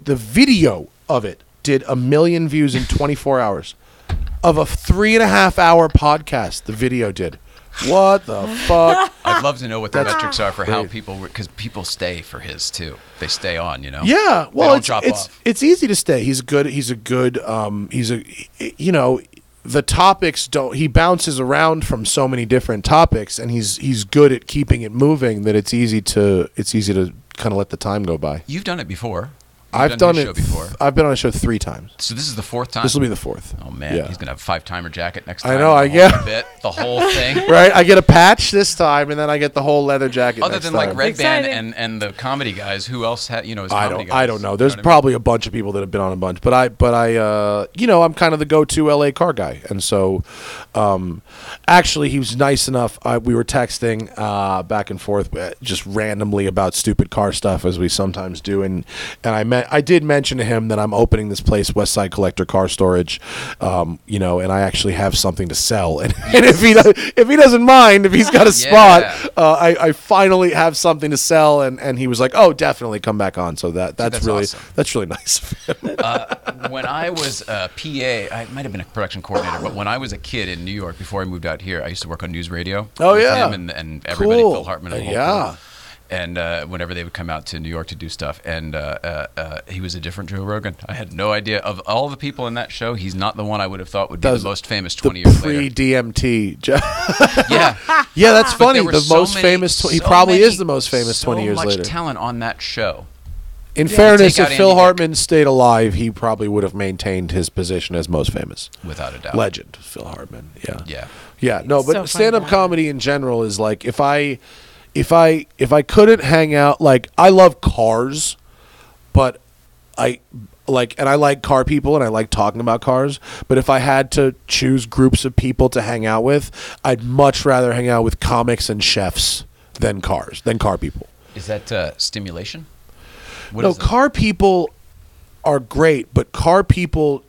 did 1 million views in 24 hours of a 3.5 hour podcast. The video did. What the fuck? I'd love to know what the That's metrics are for how great. people, because people stay for his too. They stay on, you know. Yeah, They well, don't drop off. it's easy to stay. The topics don't. He bounces around from so many different topics, and he's good at keeping it moving. That it's easy to kind of let the time go by. You've done it before. I've done done his it show before. I've been on a show 3 times. So this is the 4th time. This will be the 4th. Oh man, Yeah. he's gonna have a 5-timer jacket next I time. know, The whole thing. Right, I get a patch this time, and then I get the whole leather jacket. Other next than time. like Red Band Exciting. and the comedy guys, who else is I comedy guys? don't know. You There's what I mean? probably a bunch of people that have been on a bunch, but I, I'm kind of the go-to LA car guy, and so, actually, he was nice enough. We were texting back and forth, just randomly about stupid car stuff, as we sometimes do, and I did mention to him that I'm opening this place, West Side Collector Car Storage, and I actually have something to sell, and if he doesn't mind, if he's got a spot, I finally have something to sell, and he was like, oh, definitely come back on. So that's really awesome. that's really nice of him. When I was a PA, I might have been a production coordinator, but when I was a kid in New York before I moved out here, I used to work on news radio. Oh, with yeah. him and everybody, Cool. Phil Hartman, and the whole Yeah. crew. And whenever they would come out to New York to do stuff, and he was a different Joe Rogan. I had no idea. Of all the people in that show, he's not the one I would have thought would be the most famous 20 years later. Pre-DMT. Yeah. Yeah, that's But funny. there were The so most many- famous. He so probably many- is the most famous 20 years So much later. talent on that show. In fairness, Take if out Phil Andy Dick. Hartman stayed alive, he probably would have maintained his position as most famous. Without a doubt. Legend, Phil Hartman. Yeah. Yeah. Yeah, no, but So fun stand-up guy. comedy in general is like if I couldn't hang out, like I love cars, but I like car people and I like talking about cars, but if I had to choose groups of people to hang out with, I'd much rather hang out with comics and chefs than car people. Is that stimulation? What No, is that? car people are great, but car people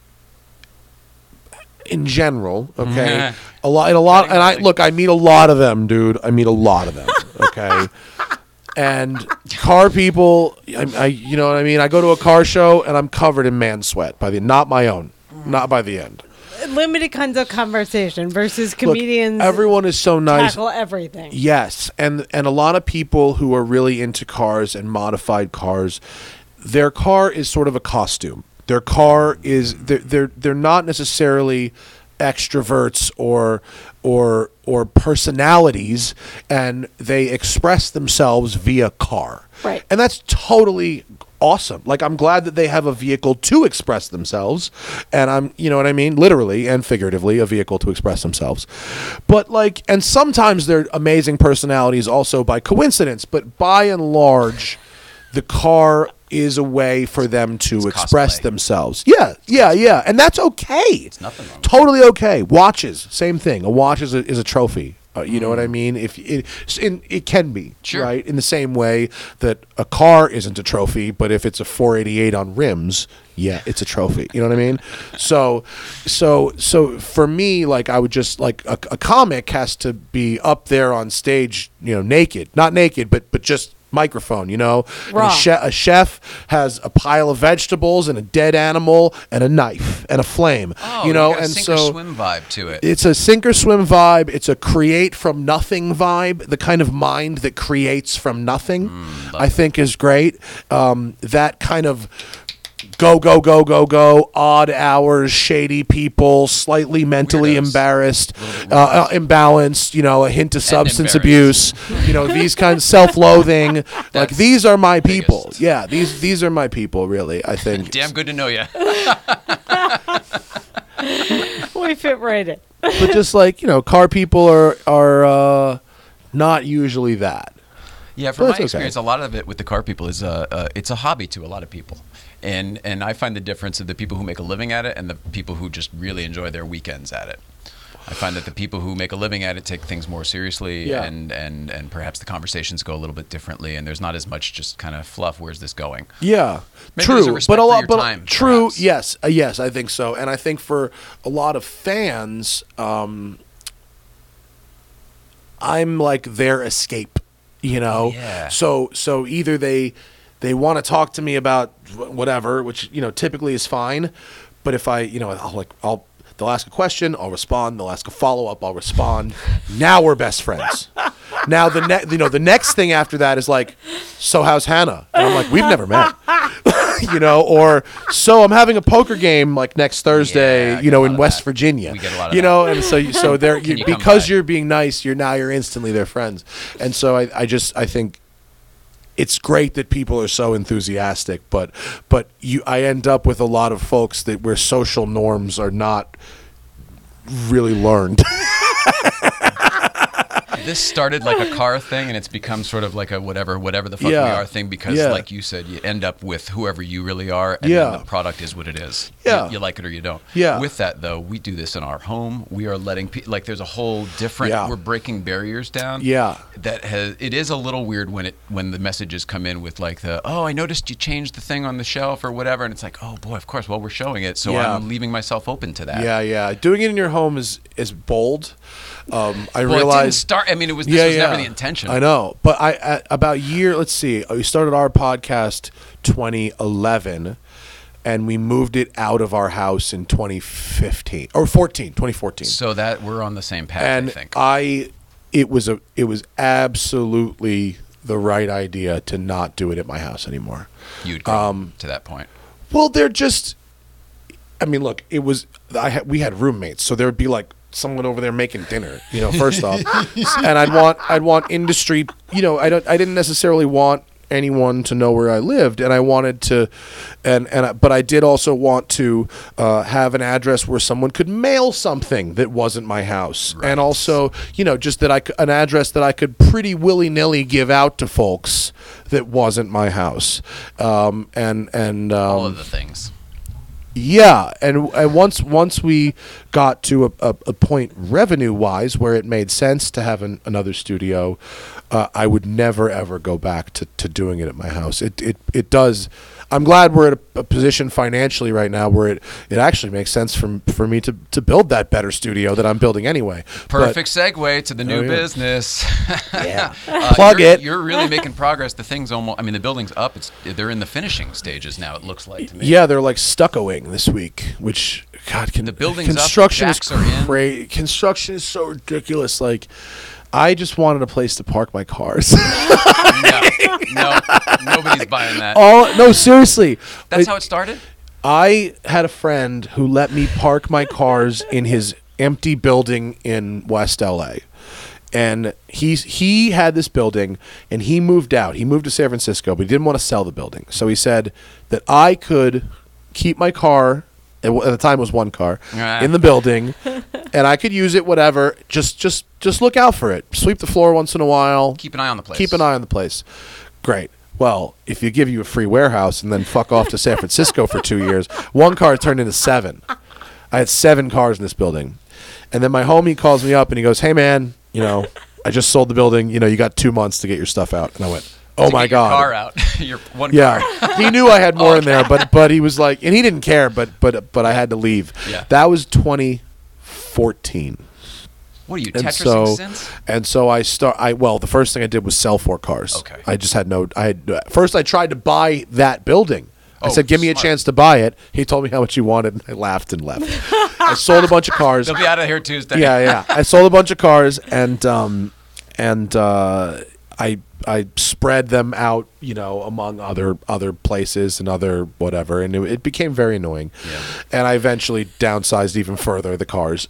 in general, okay, a lot, and I meet a lot of them, dude. I meet a lot of them, okay. And car people, I you know what I mean. I go to a car show and I'm covered in man sweat not my own, not by the end. Limited kinds of conversation versus Look, comedians. everyone is so nice. tackle everything. Yes, and a lot of people who are really into cars and modified cars, their car is sort of a costume. Their car is they're not necessarily extroverts or personalities, and they express themselves via car. Right. And that's totally awesome. Like, I'm glad that they have a vehicle to express themselves, and you know what I mean, literally and figuratively, a vehicle to express themselves. But like, and sometimes they're amazing personalities also by coincidence, but by and large, the car is a way for them to express cosplay. themselves. Yeah, and that's okay. It's nothing wrong with totally okay. Watches, same thing. A watch is a trophy. You know what I mean? If it can be, Sure. right, in the same way that a car isn't a trophy, but if it's a 488 on rims, yeah, it's a trophy. You know what I mean? So for me, like, I would just like a comic has to be up there on stage, naked, not naked, but just microphone, And Raw. a chef has a pile of vegetables and a dead animal and a knife and a flame, Oh, and got a sink or so swim vibe to it. it's a sink or swim vibe. It's a create from nothing vibe. The kind of mind that creates from nothing, I think, is great. That kind of go, odd hours, shady people, slightly mentally Weirdos. embarrassed, imbalanced, a hint of substance abuse, embarrassed. these kinds of self-loathing. Like, That's these are my people. biggest. Yeah, these are my people, really, I think. Damn good to know you. We fit right in. But just like, car people are not usually that. Yeah, But from my that's okay. experience, a lot of it with the car people is it's a hobby to a lot of people, and I find the difference of the people who make a living at it and the people who just really enjoy their weekends at it. I find that the people who make a living at it take things more seriously, Yeah. and perhaps the conversations go a little bit differently, and there's not as much just kind of fluff. Where's this going? Yeah, Maybe there's a true, respect but a for lot, your but time, true, perhaps. yes, I think so, and I think for a lot of fans, I'm like their escape, yeah. So either they want to talk to me about whatever, which typically is fine, but if they'll ask a question, I'll respond. They'll ask a follow-up, I'll respond. Now we're best friends. Now the next thing after that is like, so how's Hannah? And I'm like, we've never met. Or so I'm having a poker game like next Thursday, Yeah, I get a lot in of West that. Virginia. We get a lot of that. And so they're Can you come because by? you're being nice, you're instantly their friends. And so I think it's great that people are so enthusiastic, but I end up with a lot of folks that where social norms are not really learned. This started like a car thing, and it's become sort of like a whatever the fuck we are thing, because like you said, you end up with whoever you really are, and then the product is what it is. You like it or you don't. With that, though, we do this in our home. We are letting people, like, there's a whole different, we're breaking barriers down. It is a little weird when the messages come in with like I noticed you changed the thing on the shelf or whatever, and it's like, oh boy, of course, well, we're showing it, so I'm leaving myself open to that. Doing it in your home is bold. I realized it didn't start. I mean, this was never the intention. I know, but let's see. We started our podcast 2011, and we moved it out of our house in 2014. So that we're on the same path. And I think it was absolutely the right idea to not do it at my house anymore. You'd come to that point. Well, they're just. I mean, look, it was. We had roommates, so there would be like someone over there making dinner, first off, and I'd want industry, I didn't necessarily want anyone to know where I lived, and I wanted to, but I did also want to have an address where someone could mail something that wasn't my house, and also, just that an address that I could pretty willy-nilly give out to folks that wasn't my house, and all of the things. Yeah, and once we got to a point revenue-wise where it made sense to have another studio, I would never ever go back to doing it at my house. It does. I'm glad we're at a position financially right now where it actually makes sense for me to build that better studio that I'm building anyway. Perfect segue to the new business. Plug it. You're really making progress. The thing's the building's up. They're in the finishing stages now, it looks like to me. Yeah, they're like stuccoing this week, which God, the building's construction up, is crazy. Construction is so ridiculous. Like, I just wanted a place to park my cars. No, nobody's buying that. No, seriously. That's how it started? I had a friend who let me park my cars in his empty building in West LA. And he had this building, and he moved out. He moved to San Francisco, but he didn't want to sell the building. So he said that I could keep my car, at the time it was one car, in the building, and I could use it, whatever. Just look out for it. Sweep the floor once in a while. Keep an eye on the place. Great. Well, if you give you a free warehouse and then fuck off to San Francisco for 2 years, one car turned into 7. I had 7 cars in this building. And then my homie calls me up and he goes, "Hey, man, I just sold the building. You got 2 months to get your stuff out." And I went, "Oh my God." Your car out. Your one car. He knew I had more in there, but he was like, and he didn't care, but I had to leave. Yeah. That was 2014. What are you, Tetrising since? And so the first thing I did was sell 4 cars. Okay. I just first I tried to buy that building. I said, "Give me a chance to buy it." He told me how much he wanted, and I laughed and left. I sold a bunch of cars. They'll be out of here Tuesday. Yeah. I sold a bunch of cars, and I spread them out, among other places and other whatever, and it became very annoying. Yeah. And I eventually downsized even further the cars,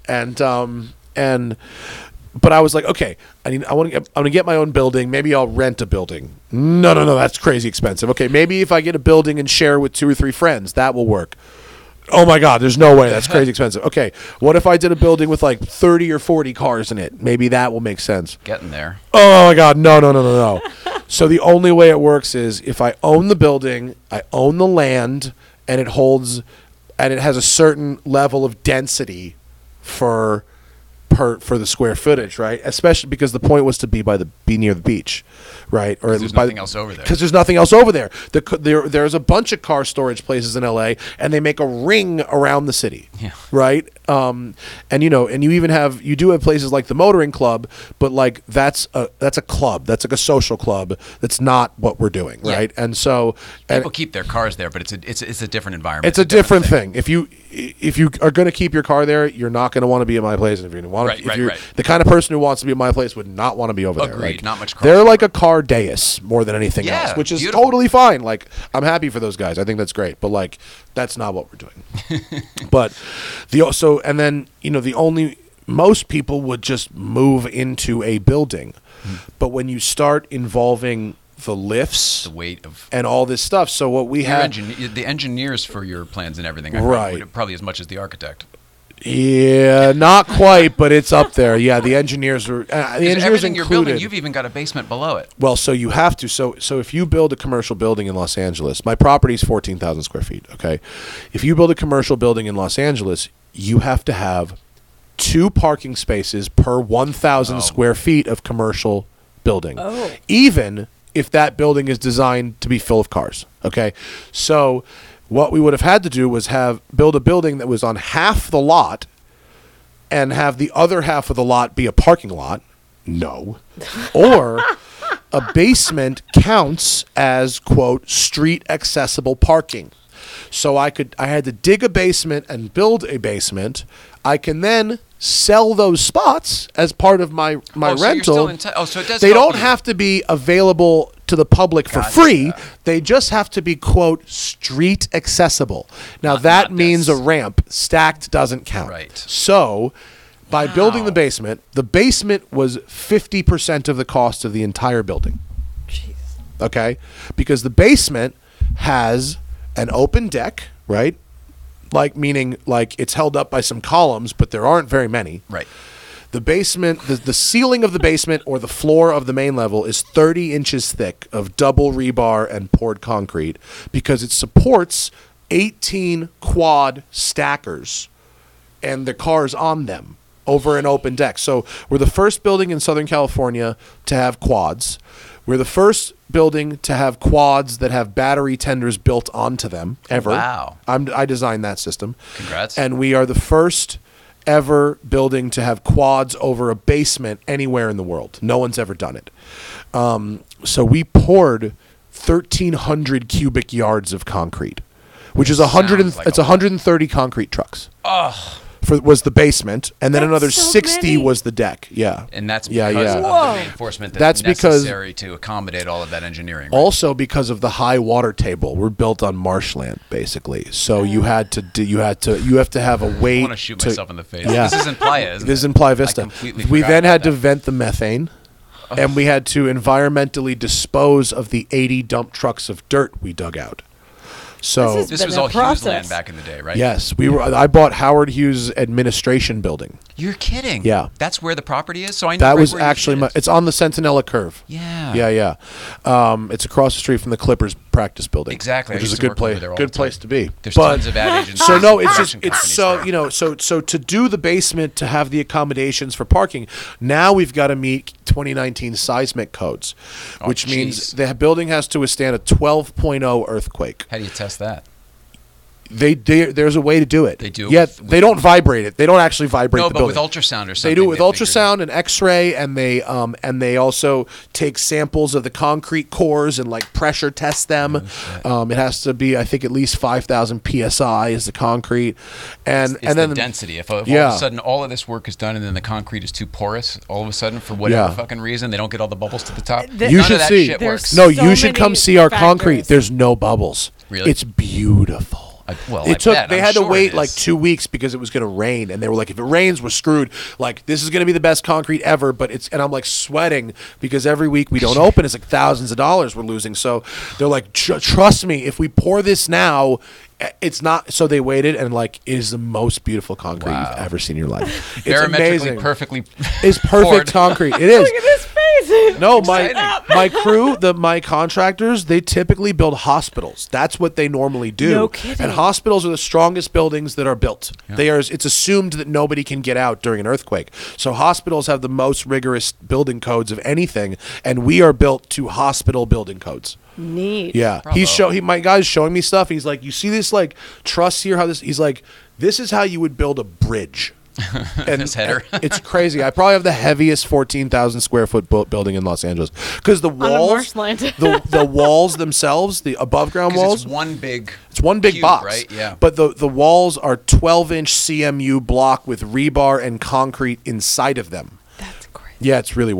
but I was like, okay, I'm gonna get my own building. Maybe I'll rent a building. No, that's crazy expensive. Okay, maybe if I get a building and share with 2 or 3 friends, that will work. Oh my God, there's no way. That's crazy expensive. Okay, what if I did a building with like 30 or 40 cars in it? Maybe that will make sense. Getting there. Oh my God, no. So the only way it works is if I own the building, I own the land, and it has a certain level of density for the square footage, right? Especially because the point was to be near the beach, right? Or there's nothing else over there. Because there's nothing else over there. There's a bunch of car storage places in LA, and they make a ring around the city, right? And you even have places like the Motoring Club, but like that's a club. That's like a social club. That's not what we're doing, right? And so people keep their cars there, but it's a different environment. It's a different thing. If you are going to keep your car there, you're not going to want to be at my place. And if you want, right. The kind of person who wants to be at my place would not want to be over there. Agreed. Like, not much. They're like a car dais more than anything else, which is totally fine. Like, I'm happy for those guys. I think that's great. But like, that's not what we're doing. But most people would just move into a building. But when you start involving the lifts, The weight of and all this stuff. So what we had, the engineers for your plans and everything, Right. Probably as much as the architect. yeah, not quite, but it's up there. Yeah, the engineers were the engineers Everything you're building, included. you've even got a basement below it. Well, so you have to. So if you build a commercial building in Los Angeles, my property is 14,000 square feet. Okay, if you build a commercial building in Los Angeles, you have to have 2 parking spaces per 1,000 square feet of commercial building. Oh. Even if that building is designed to be full of cars. Okay, so what we would have had to do was build a building that was on half the lot and have the other half of the lot be a parking lot. No. Or a basement counts as, quote, street accessible parking. So I had to dig a basement and build a basement. I can then sell those spots as part of my So you're rental. still so it does. They help don't you. have to be available to the public for Gotcha. free. They just have to be, quote, street accessible. Now, that not means a this. ramp. Stacked doesn't count. Right. So, by building the Wow. basement was 50% of the cost of the entire building. Jeez. Okay? Because the basement has an open deck, right? Like, meaning, like, it's held up by some columns, but there aren't very many. Right. The basement, the ceiling of the basement or the floor of the main level is 30 inches thick of double rebar and poured concrete because it supports 18 quad stackers and the cars on them over an open deck. So we're the first building in Southern California to have quads. We're the first building to have quads that have battery tenders built onto them ever. Wow. I designed that system. Congrats. And we are the first ever building to have quads over a basement anywhere in the world. No one's ever done it. So we poured 1,300 cubic yards of concrete, which is Sounds like it's a lot. 130 concrete trucks. Was the basement, and then That's another so 60 many. was the deck. Yeah, And that's yeah, because yeah. of Whoa. the reinforcement That's that's because- necessary to accommodate all of that engineering. Right? Also because of the high water table, we're built on marshland basically. So you have to have a I weight. want to shoot myself in the face. Yeah. This isn't Playa, isn't This is it? in Playa Vista. I completely We forgot then about had to that. vent the methane, and we had to environmentally dispose of the 80 dump trucks of dirt we dug out. So This is- This been was a all Hughes process. land back in the day, right? yes, I bought Howard Hughes Administration Building. You're kidding. Yeah. That's where the property is. So I know That right was where you actually did it. it's on the Centinela Curve. Yeah. Yeah. It's across the street from the Clippers practice building. Exacy. I which is used a to good work over place. there all the Good time. place to be. There's But- tons of ad agencies. So no, and it's just construction it's companies so there. so to do the basement to have the accommodations for parking. Now we've got to meet 2019 seismic codes, which means jeez. the building has to withstand a 12.0 earthquake. How do you test that? There's a way to do it. They do? Yeah, they don't vibrate it. They don't actually vibrate No, the but building. with ultrasound or something. They do it with figured ultrasound and X-ray, and they also take samples of the concrete cores and like pressure test them. It has to be, I think, at least 5,000 psi is the concrete, and It's and then the density. If all of Yeah. a sudden all of this work is done and then the concrete is too porous, all of a sudden for whatever Yeah. fucking reason they don't get all the bubbles to the top. You None should of that see. shit There's works. No, so you should come many see our concrete. factors. There's no bubbles. Really? It's beautiful. I It took. bet. They I'm had to sure wait it like is. 2 weeks because it was going to rain, and they were like, "If it rains, we're screwed." Like, this is going to be the best concrete ever, but it's. And I'm like sweating because every week we don't open, it's like thousands of dollars we're losing. So they're like, "Trust me, if we pour this now, it's not." So they waited, and like, it is the most beautiful concrete Wow. you've ever seen in your life. It's Barometrically amazing. perfectly. It's perfect poured. concrete. It is. Look at his face. No, my crew, my contractors, they typically build hospitals. That's what they normally do. No kidding. And hospitals are the strongest buildings that are built. It's assumed that nobody can get out during an earthquake. So hospitals have the most rigorous building codes of anything, and we are built to hospital building codes. Neat. Yeah, Bravo. my guy's showing me stuff. He's like, you see this like truss here? How this? He's like, this is how you would build a bridge. And This header. and it's crazy. I probably have the heaviest 14,000 square foot building in Los Angeles because the a walls, marshland. the walls themselves, the above ground 'Cause walls, it's one big. it's one big cube, box, right? Yeah. But the walls are 12-inch CMU block with rebar and concrete inside of them. That's great. Yeah, it's really wild.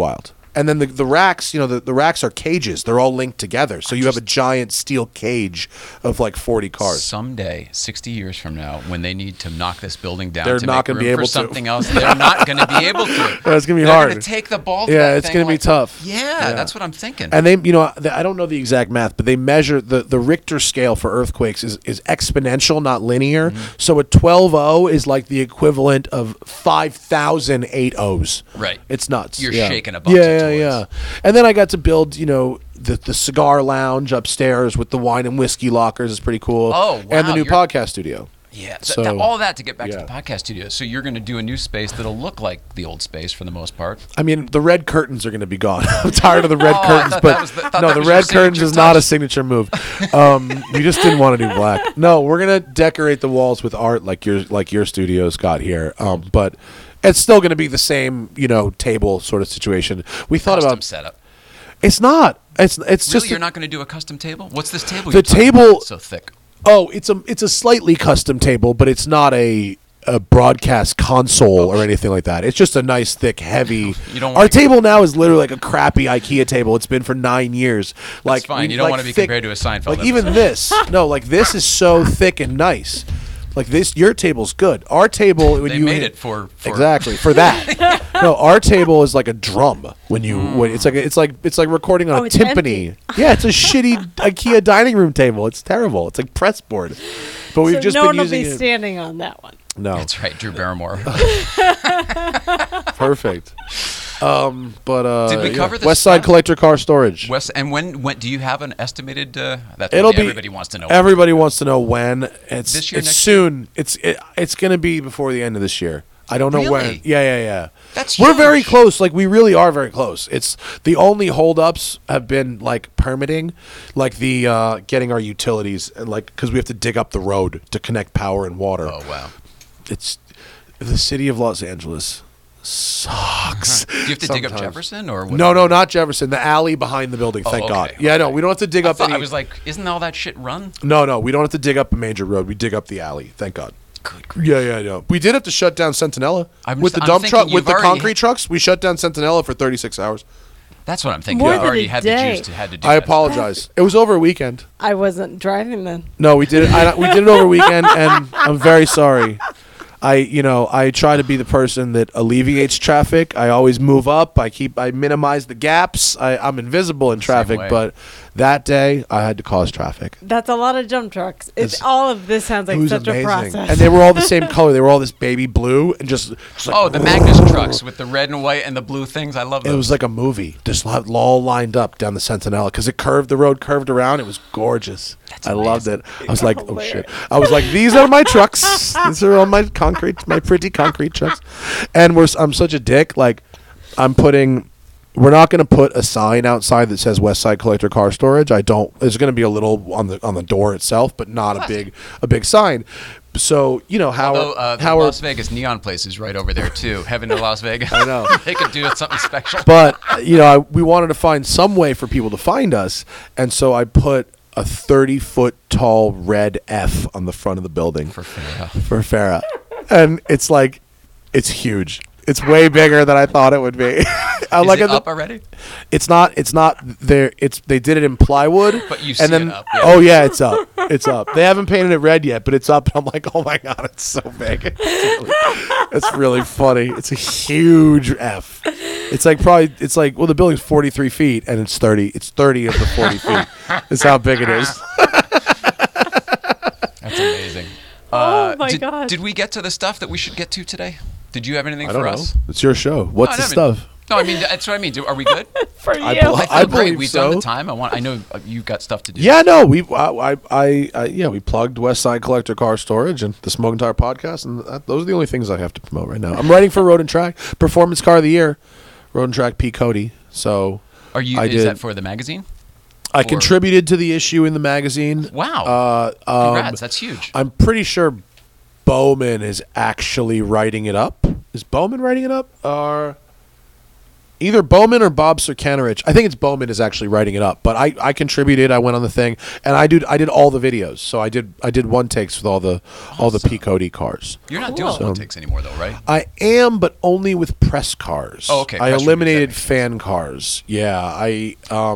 And then the racks, the racks are cages. They're all linked together. So you have a giant steel cage of like 40 cars. Someday, 60 years from now, when they need to knock this building down They're to not make gonna room be able for to. something else, they're not going to be able to. It's going to be They're hard. going to take the ball to Yeah, that it's thing going to be like- tough. Yeah, that's what I'm thinking. And they, I don't know the exact math, but they measure the Richter scale for earthquakes is exponential, not linear. Mm-hmm. So a 12.0 is like the equivalent of 5,000 8.0s. Right. It's nuts. You're yeah. shaking a bunch of toys. Yeah. And then I got to build, the cigar lounge upstairs with the wine and whiskey lockers is pretty cool. Oh, wow, And the new you're- podcast studio. Yeah, So- all that to get back to yeah. the podcast studio. So you're going to do a new space that'll look like the old space for the most part. I mean, the red curtains are going to be gone. I'm tired of the red Oh, I curtains, thought but that was the- thought no, that the was your red curtains signature is not a touch. signature move. We just didn't want to do black. No, we're going to decorate the walls with art like your studio's got here. But it's still going to be the same, table sort of situation. We thought Custom about setup. it's not. It's Really, just you're not going to do a custom table? What's this table? The you're talking table- about so thick. Oh, it's a slightly custom table, but it's not a broadcast console or anything like that. It's just a nice, thick, heavy. You don't Our wanna- table now is literally like a crappy IKEA table. It's been for 9 years. Like fine. we- You don't like wanna be thick- compared to a Seinfeld Like even this, no, like this is so thick and nice. Like this, your table's good. Our table, when They you made hit- it for exactly for that. No, our table is like a drum. When it's like recording on Oh, a it's timpani. empty. Yeah, it's a shitty IKEA dining room table. It's terrible. It's like press board. But we've So just no been one will using be it. standing on that one. No, That's right, Drew Barrymore. perfect. Did we cover this West Side stuff? Collector Car Storage? Wes, and when do you have an estimated? That's It'll what be. everybody wants to know. Everybody wants to know when. It's This year, it's next soon. It's going to be before the end of this year. I don't know when. Really? Yeah. That's We're very huge. close. Like we really are very close. It's the only holdups have been like permitting, like the getting our utilities and like because we have to dig up the road to connect power and water. Oh wow. It's the city of Los Angeles sucks. Do you have to dig up sometimes. Jefferson or what? No, not Jefferson. The alley behind the building. Oh, Thank okay, God. Yeah, no, we don't have to dig up any. I was like, isn't all that shit run? No, we don't have to dig up a major road. We dig up the alley. Thank God. Good grief. Yeah. We did have to shut down Centinela with the I'm dump thinking truck with you've the already concrete hit- trucks. We shut down Centinela for 36 hours. That's what I'm thinking. More You than already a had day. the juice to had to do I that. apologize. It was over a weekend. I wasn't driving then. No, we did it. We did it over a weekend, and I'm very sorry. I try to be the person that alleviates traffic. I always move up. I minimize the gaps. I'm invisible in traffic, way. but that day I had to cause traffic. That's a lot of dump trucks. It's- All of this sounds like it was such amazing, a process. and they were all the same color. They were all this baby blue, and just like, Oh, the Magnus trucks with the red and white and the blue things. I love those. It was like a movie, just all lined up down the Centinela because the road curved around. It was gorgeous. I loved it. I was like, oh shit. I was like, these are my trucks. These are all my pretty concrete trucks. And I'm such a dick. Like, we're not going to put a sign outside that says West Side Collector Car Storage. There's going to be a little on the door itself, but not a big sign. So Although the Howard. Las Vegas neon place is right over there too. Heaven to Las Vegas. I know. They could do something special. But we wanted to find some way for people to find us, and so I put a 30-foot tall red F on the front of the building For Farrah. for Farrah, and it's huge. It's way bigger than I thought it would be. I Is like it up already? It's not there. They did it in plywood. But you and see then, it up, yeah. Oh yeah, it's up. It's up. They haven't painted it red yet, but it's up. And I'm like, oh my God, it's so big. It's really funny. It's a huge F. It's like the building's 43 feet and it's 30. It's 30 of the 40 feet. That's how big it is. That's amazing. Oh my did, God. Did we get to the stuff that we should get to today? Did you have anything I don't for know. us? It's your show. What's the stuff? No, I mean that's what I mean. Are we good? For you. I bel- I feel I great. believe We've done so. the time. I know you've got stuff to do. Yeah, no, we plugged West Side Collector Car Storage and the Smoke and Tire podcast, and those are the only things I have to promote right now. I'm writing for Road and Track Performance Car of the Year, Road and Track P. Cody. So Are you? I Is did. that for the magazine? I contributed to the issue in the magazine. Wow. Congrats. That's huge. I'm pretty sure Bowman is actually writing it up. Is Bowman writing it up? Or either Bowman or Bob Serkanowicz. I think it's Bowman is actually writing it up, but I contributed. I went on the thing, and I did all the videos. So I did one takes with all the P-Cody cars. You're not doing one takes anymore, though, right? I am, but only with press cars. Oh, okay. I Press eliminated reviews, fan cars. Yeah, I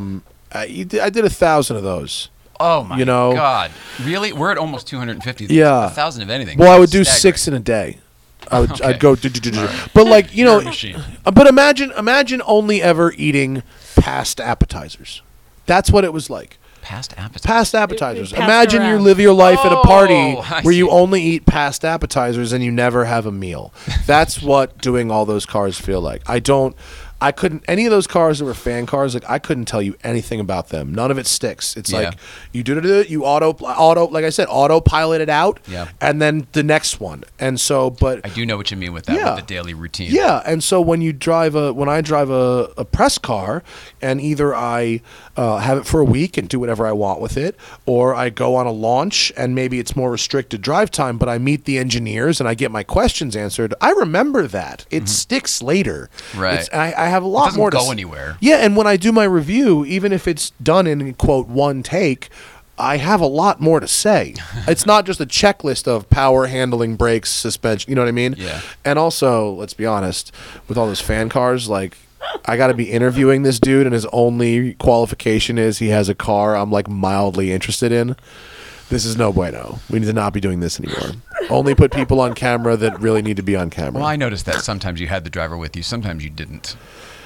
did 1,000 of those. Oh my know? God! Really? We're at almost 250. Yeah. 1,000 of anything. Well, I would do Staggering. 6 in a day. Okay. I'd go, but like You're a machine. but imagine only ever eating past appetizers. That's what it was like. Past appetizers. Past appetizers. Passed Imagine you around. live your life at a party I where you see. only eat past appetizers and you never have a meal. That's what doing all those cars feel like. I couldn't, any of those cars that were fan cars, like I couldn't tell you anything about them. None of it sticks. It's Yeah. like you do it, you auto, like I said, autopilot it out, Yeah. and then the next one. And so, but I do know what you mean with that, Yeah. with the daily routine. yeah, and so when I drive a press car, and either I have it for a week and do whatever I want with it, or I go on a launch and maybe it's more restricted drive time, but I meet the engineers and I get my questions answered. I remember that it sticks later. Right. I have a lot doesn't more to go s- anywhere. Yeah, and when I do my review, even if it's done in quote one take, I have a lot more to say. It's not just a checklist of power, handling, brakes, suspension. You know what I mean? Yeah. And also, let's be honest, with all those fan cars, like I got to be interviewing this dude, and his only qualification is he has a car I'm like mildly interested in. This is no bueno. We need to not be doing this anymore. Only put people on camera that really need to be on camera. Well, I noticed that sometimes you had the driver with you, sometimes you didn't.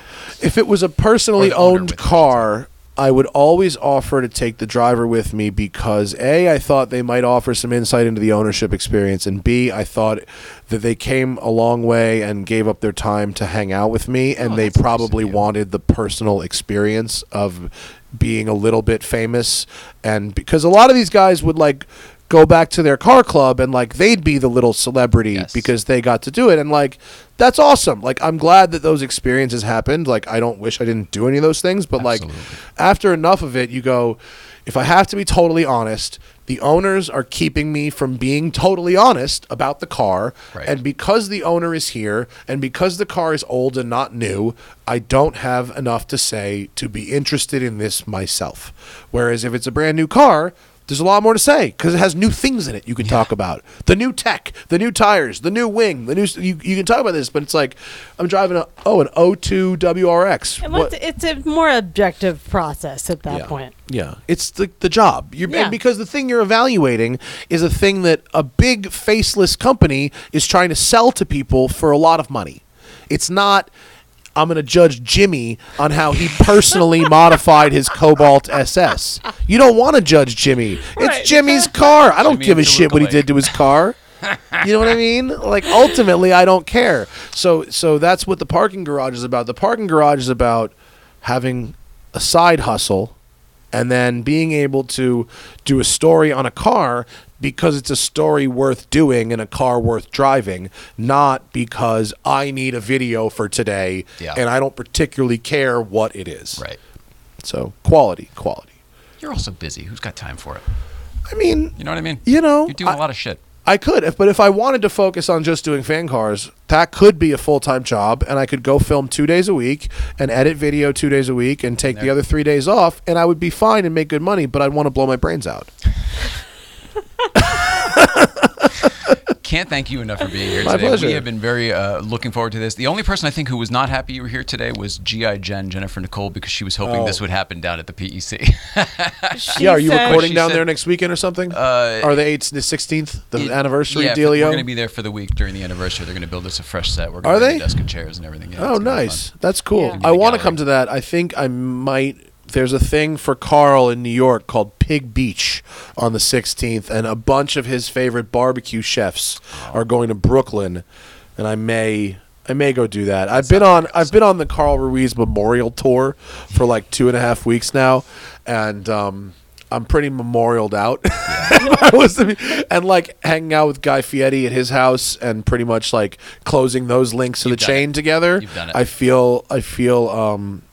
If it was a personally Or the owner owned with you, car, I would always offer to take the driver with me because A, I thought they might offer some insight into the ownership experience, and B, I thought that they came a long way and gave up their time to hang out with me, and they that's nice probably of you. wanted the personal experience of being a little bit famous. And because a lot of these guys would like go back to their car club and like they'd be the little celebrity Yes. because they got to do it, and like that's awesome. Like I'm glad that those experiences happened. Like I don't wish I didn't do any of those things, but like Absolutely. after enough of it, you go, if I have to be totally honest, the owners are keeping me from being totally honest about the car. Right. And because the owner is here and because the car is old and not new, I don't have enough to say to be interested in this myself. Whereas if it's a brand new car, there's a lot more to say because it has new things in it you can talk about. The new tech, the new tires, the new wing, the new. You can talk about this, but it's like I'm driving an O2 WRX. And What- it's a more objective process at that yeah. point. Yeah, it's the job. Yeah. And because the thing you're evaluating is a thing that a big faceless company is trying to sell to people for a lot of money. It's not. I'm going to judge Jimmy on how he personally modified his Cobalt SS. You don't want to judge Jimmy. Right. It's Jimmy's car. I don't Jimmy give a and the shit what he lookalike. did to his car. You know what I mean? Like ultimately, I don't care. So that's what the parking garage is about. The parking garage is about having a side hustle and then being able to do a story on a car because it's a story worth doing and a car worth driving, not because I need a video for today Yeah. and I don't particularly care what it is. Right. So quality. You're also busy. Who's got time for it? I mean, You know what I mean? you know, You do a lot of shit. I could, but if I wanted to focus on just doing fan cars, that could be a full-time job, and I could go film 2 days a week and edit video 2 days a week and take the There. other 3 days off, and I would be fine and make good money, but I'd want to blow my brains out. Can't thank you enough for being here My today. pleasure. We have been very looking forward to this. The only person I think who was not happy you were here today was G.I. Jennifer Nicole, because she was hoping this would happen down at the PEC. She Yeah, are you said- recording She down said- there next weekend or something? Are the 8th, the 16th, the anniversary yeah, dealio? We're going to be there for the week during the anniversary. They're going to build us a fresh set. We're Are going to they? desk and chairs and everything. Yeah, Oh, it's gonna be nice. fun. That's cool. Yeah. I want to gallery. come to that. I think I might. There's a thing for Carl in New York called Pig Beach on the 16th, and a bunch of his favorite barbecue chefs are going to Brooklyn, and I may go do that. I've been on the Carl Ruiz Memorial Tour for like 2.5 weeks now, and I'm pretty memorialed out. I was and like hanging out with Guy Fieri at his house and pretty much like closing those links to You've the done chain it. together. You've done it. I feel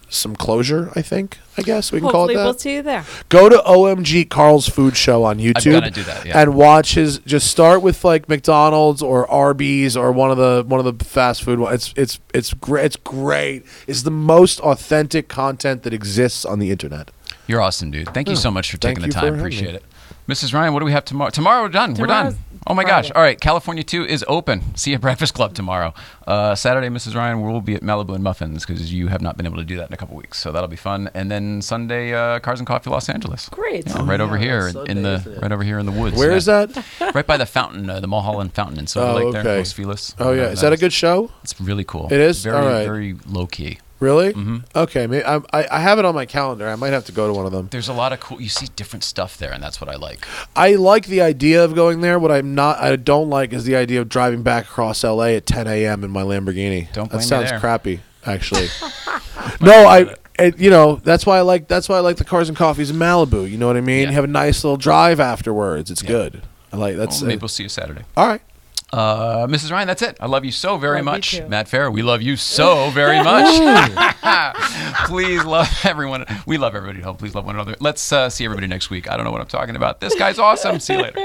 some closure. I guess we can Hopefully call it we'll that. see you there. Go to OMG Carl's Food Show on YouTube. gotta do that, yeah. And watch his. Just start with like McDonald's or Arby's or one of the fast food ones. It's great. It's great. It's the most authentic content that exists on the internet. You're awesome, dude. Thank you so much for Thank taking the you for time. having Appreciate me. it. Mrs. Ryan, what do we have tomorrow? Tomorrow we're done. We're Tomorrow's done. Oh my gosh. Friday. All right. California 2 is open. See you at Breakfast Club tomorrow. Saturday, Mrs. Ryan, we'll be at Malibu and Muffins because you have not been able to do that in a couple weeks. So that'll be fun. And then Sunday, Cars and Coffee Los Angeles. Great. Yeah, right over here that's Sunday, in the isn't it? right over here in the woods. Where yeah. is that? Right by the fountain, the Mulholland Fountain in Silver Oh, Lake there, okay. Los Feliz. Oh yeah, is that a good show? It's really cool. It is? very All right. very low key. Really? Mm-hmm. Okay, I have it on my calendar. I might have to go to one of them. There's a lot of cool. You see different stuff there, and that's what I like. I like the idea of going there. What I don't like is the idea of driving back across LA at 10 a.m. in my Lamborghini. Don't blame That me sounds there. crappy, actually. No, that's why I like the Cars and Coffees in Malibu. You know what I mean? Yeah. You have a nice little drive afterwards. It's good. I like that's Well, maybe we'll see you Saturday. all right. Mrs. Ryan, that's it. I love you so very Love you much. too. Matt Farah, we love you so very much. Please love everyone. We love everybody at home. Please love one another. Let's see everybody next week. I don't know what I'm talking about. This guy's awesome. See you later.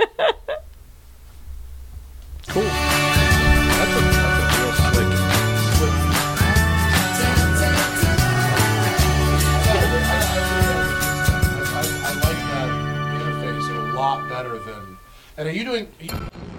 Cool. That's a real slick. I like that interface a lot better than. And are you doing?